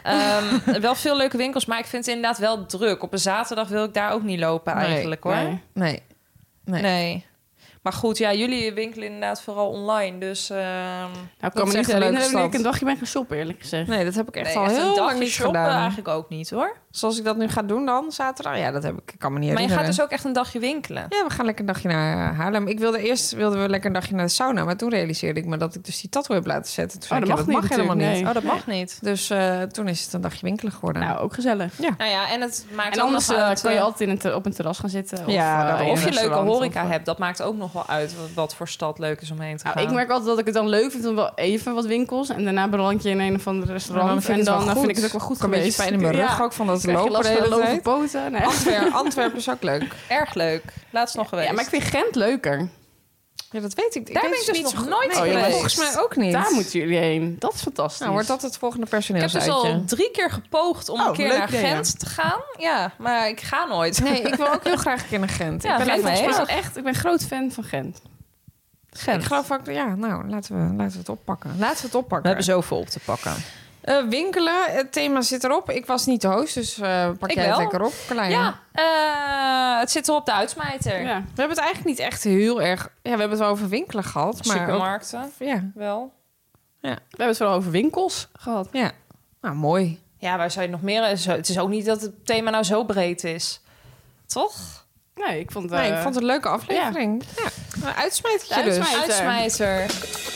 Ehm, wel veel leuke winkels, maar ik vind het inderdaad wel druk. Op een zaterdag wil ik daar ook niet lopen Nee, eigenlijk, hoor. Nee. nee. Nee. Nee. Maar goed, ja, jullie winkelen inderdaad vooral online, dus... ehm, Nou, ik is kan me niet echt een leuke herinneren wanneer ik stad. een dagje ben gaan shoppen, eerlijk gezegd. Nee, dat heb ik echt nee, al echt heel een lang dagje niet shoppen gedaan. eigenlijk ook niet, hoor. Zoals ik dat nu ga doen dan, zaterdag. Ja, dat heb ik, ik kan me niet Maar je herinneren. gaat dus ook echt een dagje winkelen. Ja, we gaan lekker een dagje naar uh, Haarlem. Ik wilde eerst wilden we lekker een dagje naar de sauna, maar toen realiseerde ik me dat ik dus die tattoo heb laten zetten. Toen zei Oh, ik, dat ja, mag dat niet mag helemaal natuurlijk, niet. nee. Oh, dat mag niet. Dus uh, toen is het een dagje winkelen geworden. Nou, ook gezellig. Nou ja, en het maakt En ook anders nog eh, uit... kan je eh, altijd in het, op een terras gaan zitten. Ja, of, eh, daarom. in of een je leuke restaurant, horeca of, eh, hebt, dat maakt ook nog wel uit wat, wat voor stad leuk is om heen te gaan. Nou, ik merk altijd dat ik het dan leuk vind, dan wel even wat winkels. En daarna beland je in een of andere restaurant. dan vind ik en het dan, wel dan vind goed. ik het ook wel goed Ik heb een geweest. beetje pijn in mijn rug Ja. ook van dat Krijg je lopen de last van hele de tijd. poten? Nee. Antwerpen, Antwerpen is ook leuk. Erg leuk. Laatst nog geweest. Ja, maar ik vind Gent leuker. Ja, dat weet ik. ik Daar weet ben ik dus niet nog zo- nooit nee, geweest. volgens mij ook niet. Daar moeten jullie heen. Dat is fantastisch. Nou, wordt dat het volgende Ik heb personeelsuitje? dus al drie keer gepoogd om Oh, een keer leuk naar idee, Gent te gaan. Ja, maar ik ga nooit. Nee, ik wil ook heel graag een keer naar Gent. Ja, ik ben lijkt me volgens mij heel echt, ik ben groot fan van Gent. Gent. Ik geloof ook, ja, nou, laten we, laten we het oppakken. Laten we het oppakken. We hebben zoveel op te pakken. Uh, winkelen, het thema zit erop. Ik was niet de host, dus uh, pak Ik jij wel. het lekker op, Carlijn. Ja, uh, het zit er op de uitsmijter. Ja. We hebben het eigenlijk niet echt heel erg... Ja, we hebben het wel over winkelen gehad, maar Supermarkten, ook, ja, wel. We hebben het wel over winkels gehad. ja. Nou, mooi. Ja, waar zou je nog meer... Het is ook niet dat het thema nou zo breed is. Toch? Nee, ik vond, Nee, uh, ik vond het een leuke aflevering. Ja, een uitsmijtertje De dus. uitsmijter. Uitsmijter.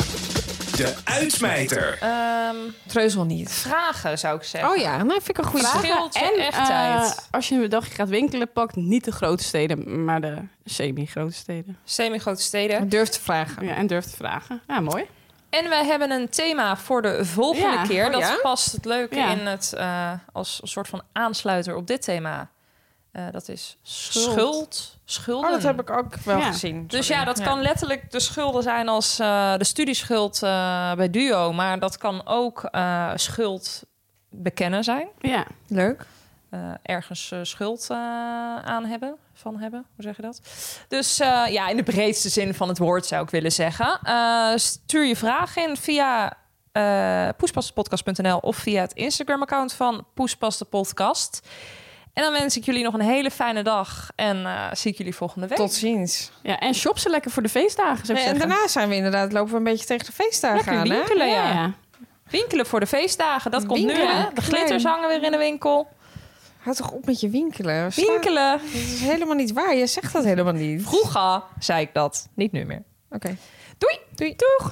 De uitsmijter. Ehm, Treuzel niet. vragen, zou ik zeggen. Oh ja, nou vind ik een goede vraag. Verschilt je En echt uh, tijd. als je een dagje gaat winkelen, pak niet de grote steden, maar de semi-grote steden. Semi-grote steden. Durf te vragen. Ja, en durf te vragen. Ja, mooi. En wij hebben een thema voor de volgende Ja, keer. oh Dat ja? past het leuke Ja. in het uh, als een soort van aansluiter op dit thema. Uh, dat is schuld. Schuld. Schulden. Oh, dat heb ik ook wel Ja. gezien. Dus Sorry. ja, dat kan letterlijk de schulden zijn als uh, de studieschuld uh, bij Duo. Maar dat kan ook uh, schuld bekennen zijn. Ja. Leuk. Uh, ergens uh, schuld uh, aan hebben, van hebben, hoe zeg je dat? Dus uh, ja, in de breedste zin van het woord zou ik willen zeggen. Uh, stuur je vragen in via uh, poespastepodcast punt n l of via het Instagram-account van Poespastepodcast. En dan wens ik jullie nog een hele fijne dag en uh, zie ik jullie volgende week. Tot ziens. Ja, en shop ze lekker voor de feestdagen, zou ik Nee, en zeggen. daarna zijn we inderdaad, lopen we een beetje tegen de feestdagen Lekker aan. Hè? winkelen, ja. ja. ja. Winkelen voor de feestdagen, dat komt nu, Winkelen. hè? De glitters hangen weer in de winkel. Houd toch op met je winkelen. Sla- Winkelen. Dat is helemaal niet waar. Je zegt dat helemaal niet. Vroeger zei ik dat, niet nu meer. Oké. Doei. Doei. Doeg.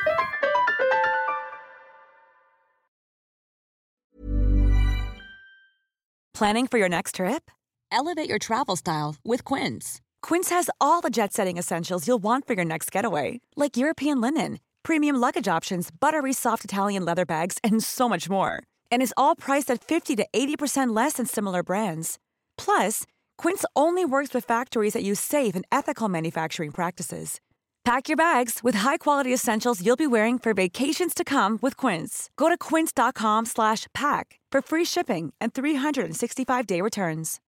Planning for your next trip? Elevate your travel style with Quince. Quince has all the jet-setting essentials you'll want for your next getaway, like European linen, premium luggage options, buttery soft Italian leather bags, and so much more. And is all priced at fifty to eighty percent less than similar brands. Plus, Quince only works with factories that use safe and ethical manufacturing practices. Pack your bags with high-quality essentials you'll be wearing for vacations to come with Quince. Go to quince dot com slash pack for free shipping and three sixty-five day returns.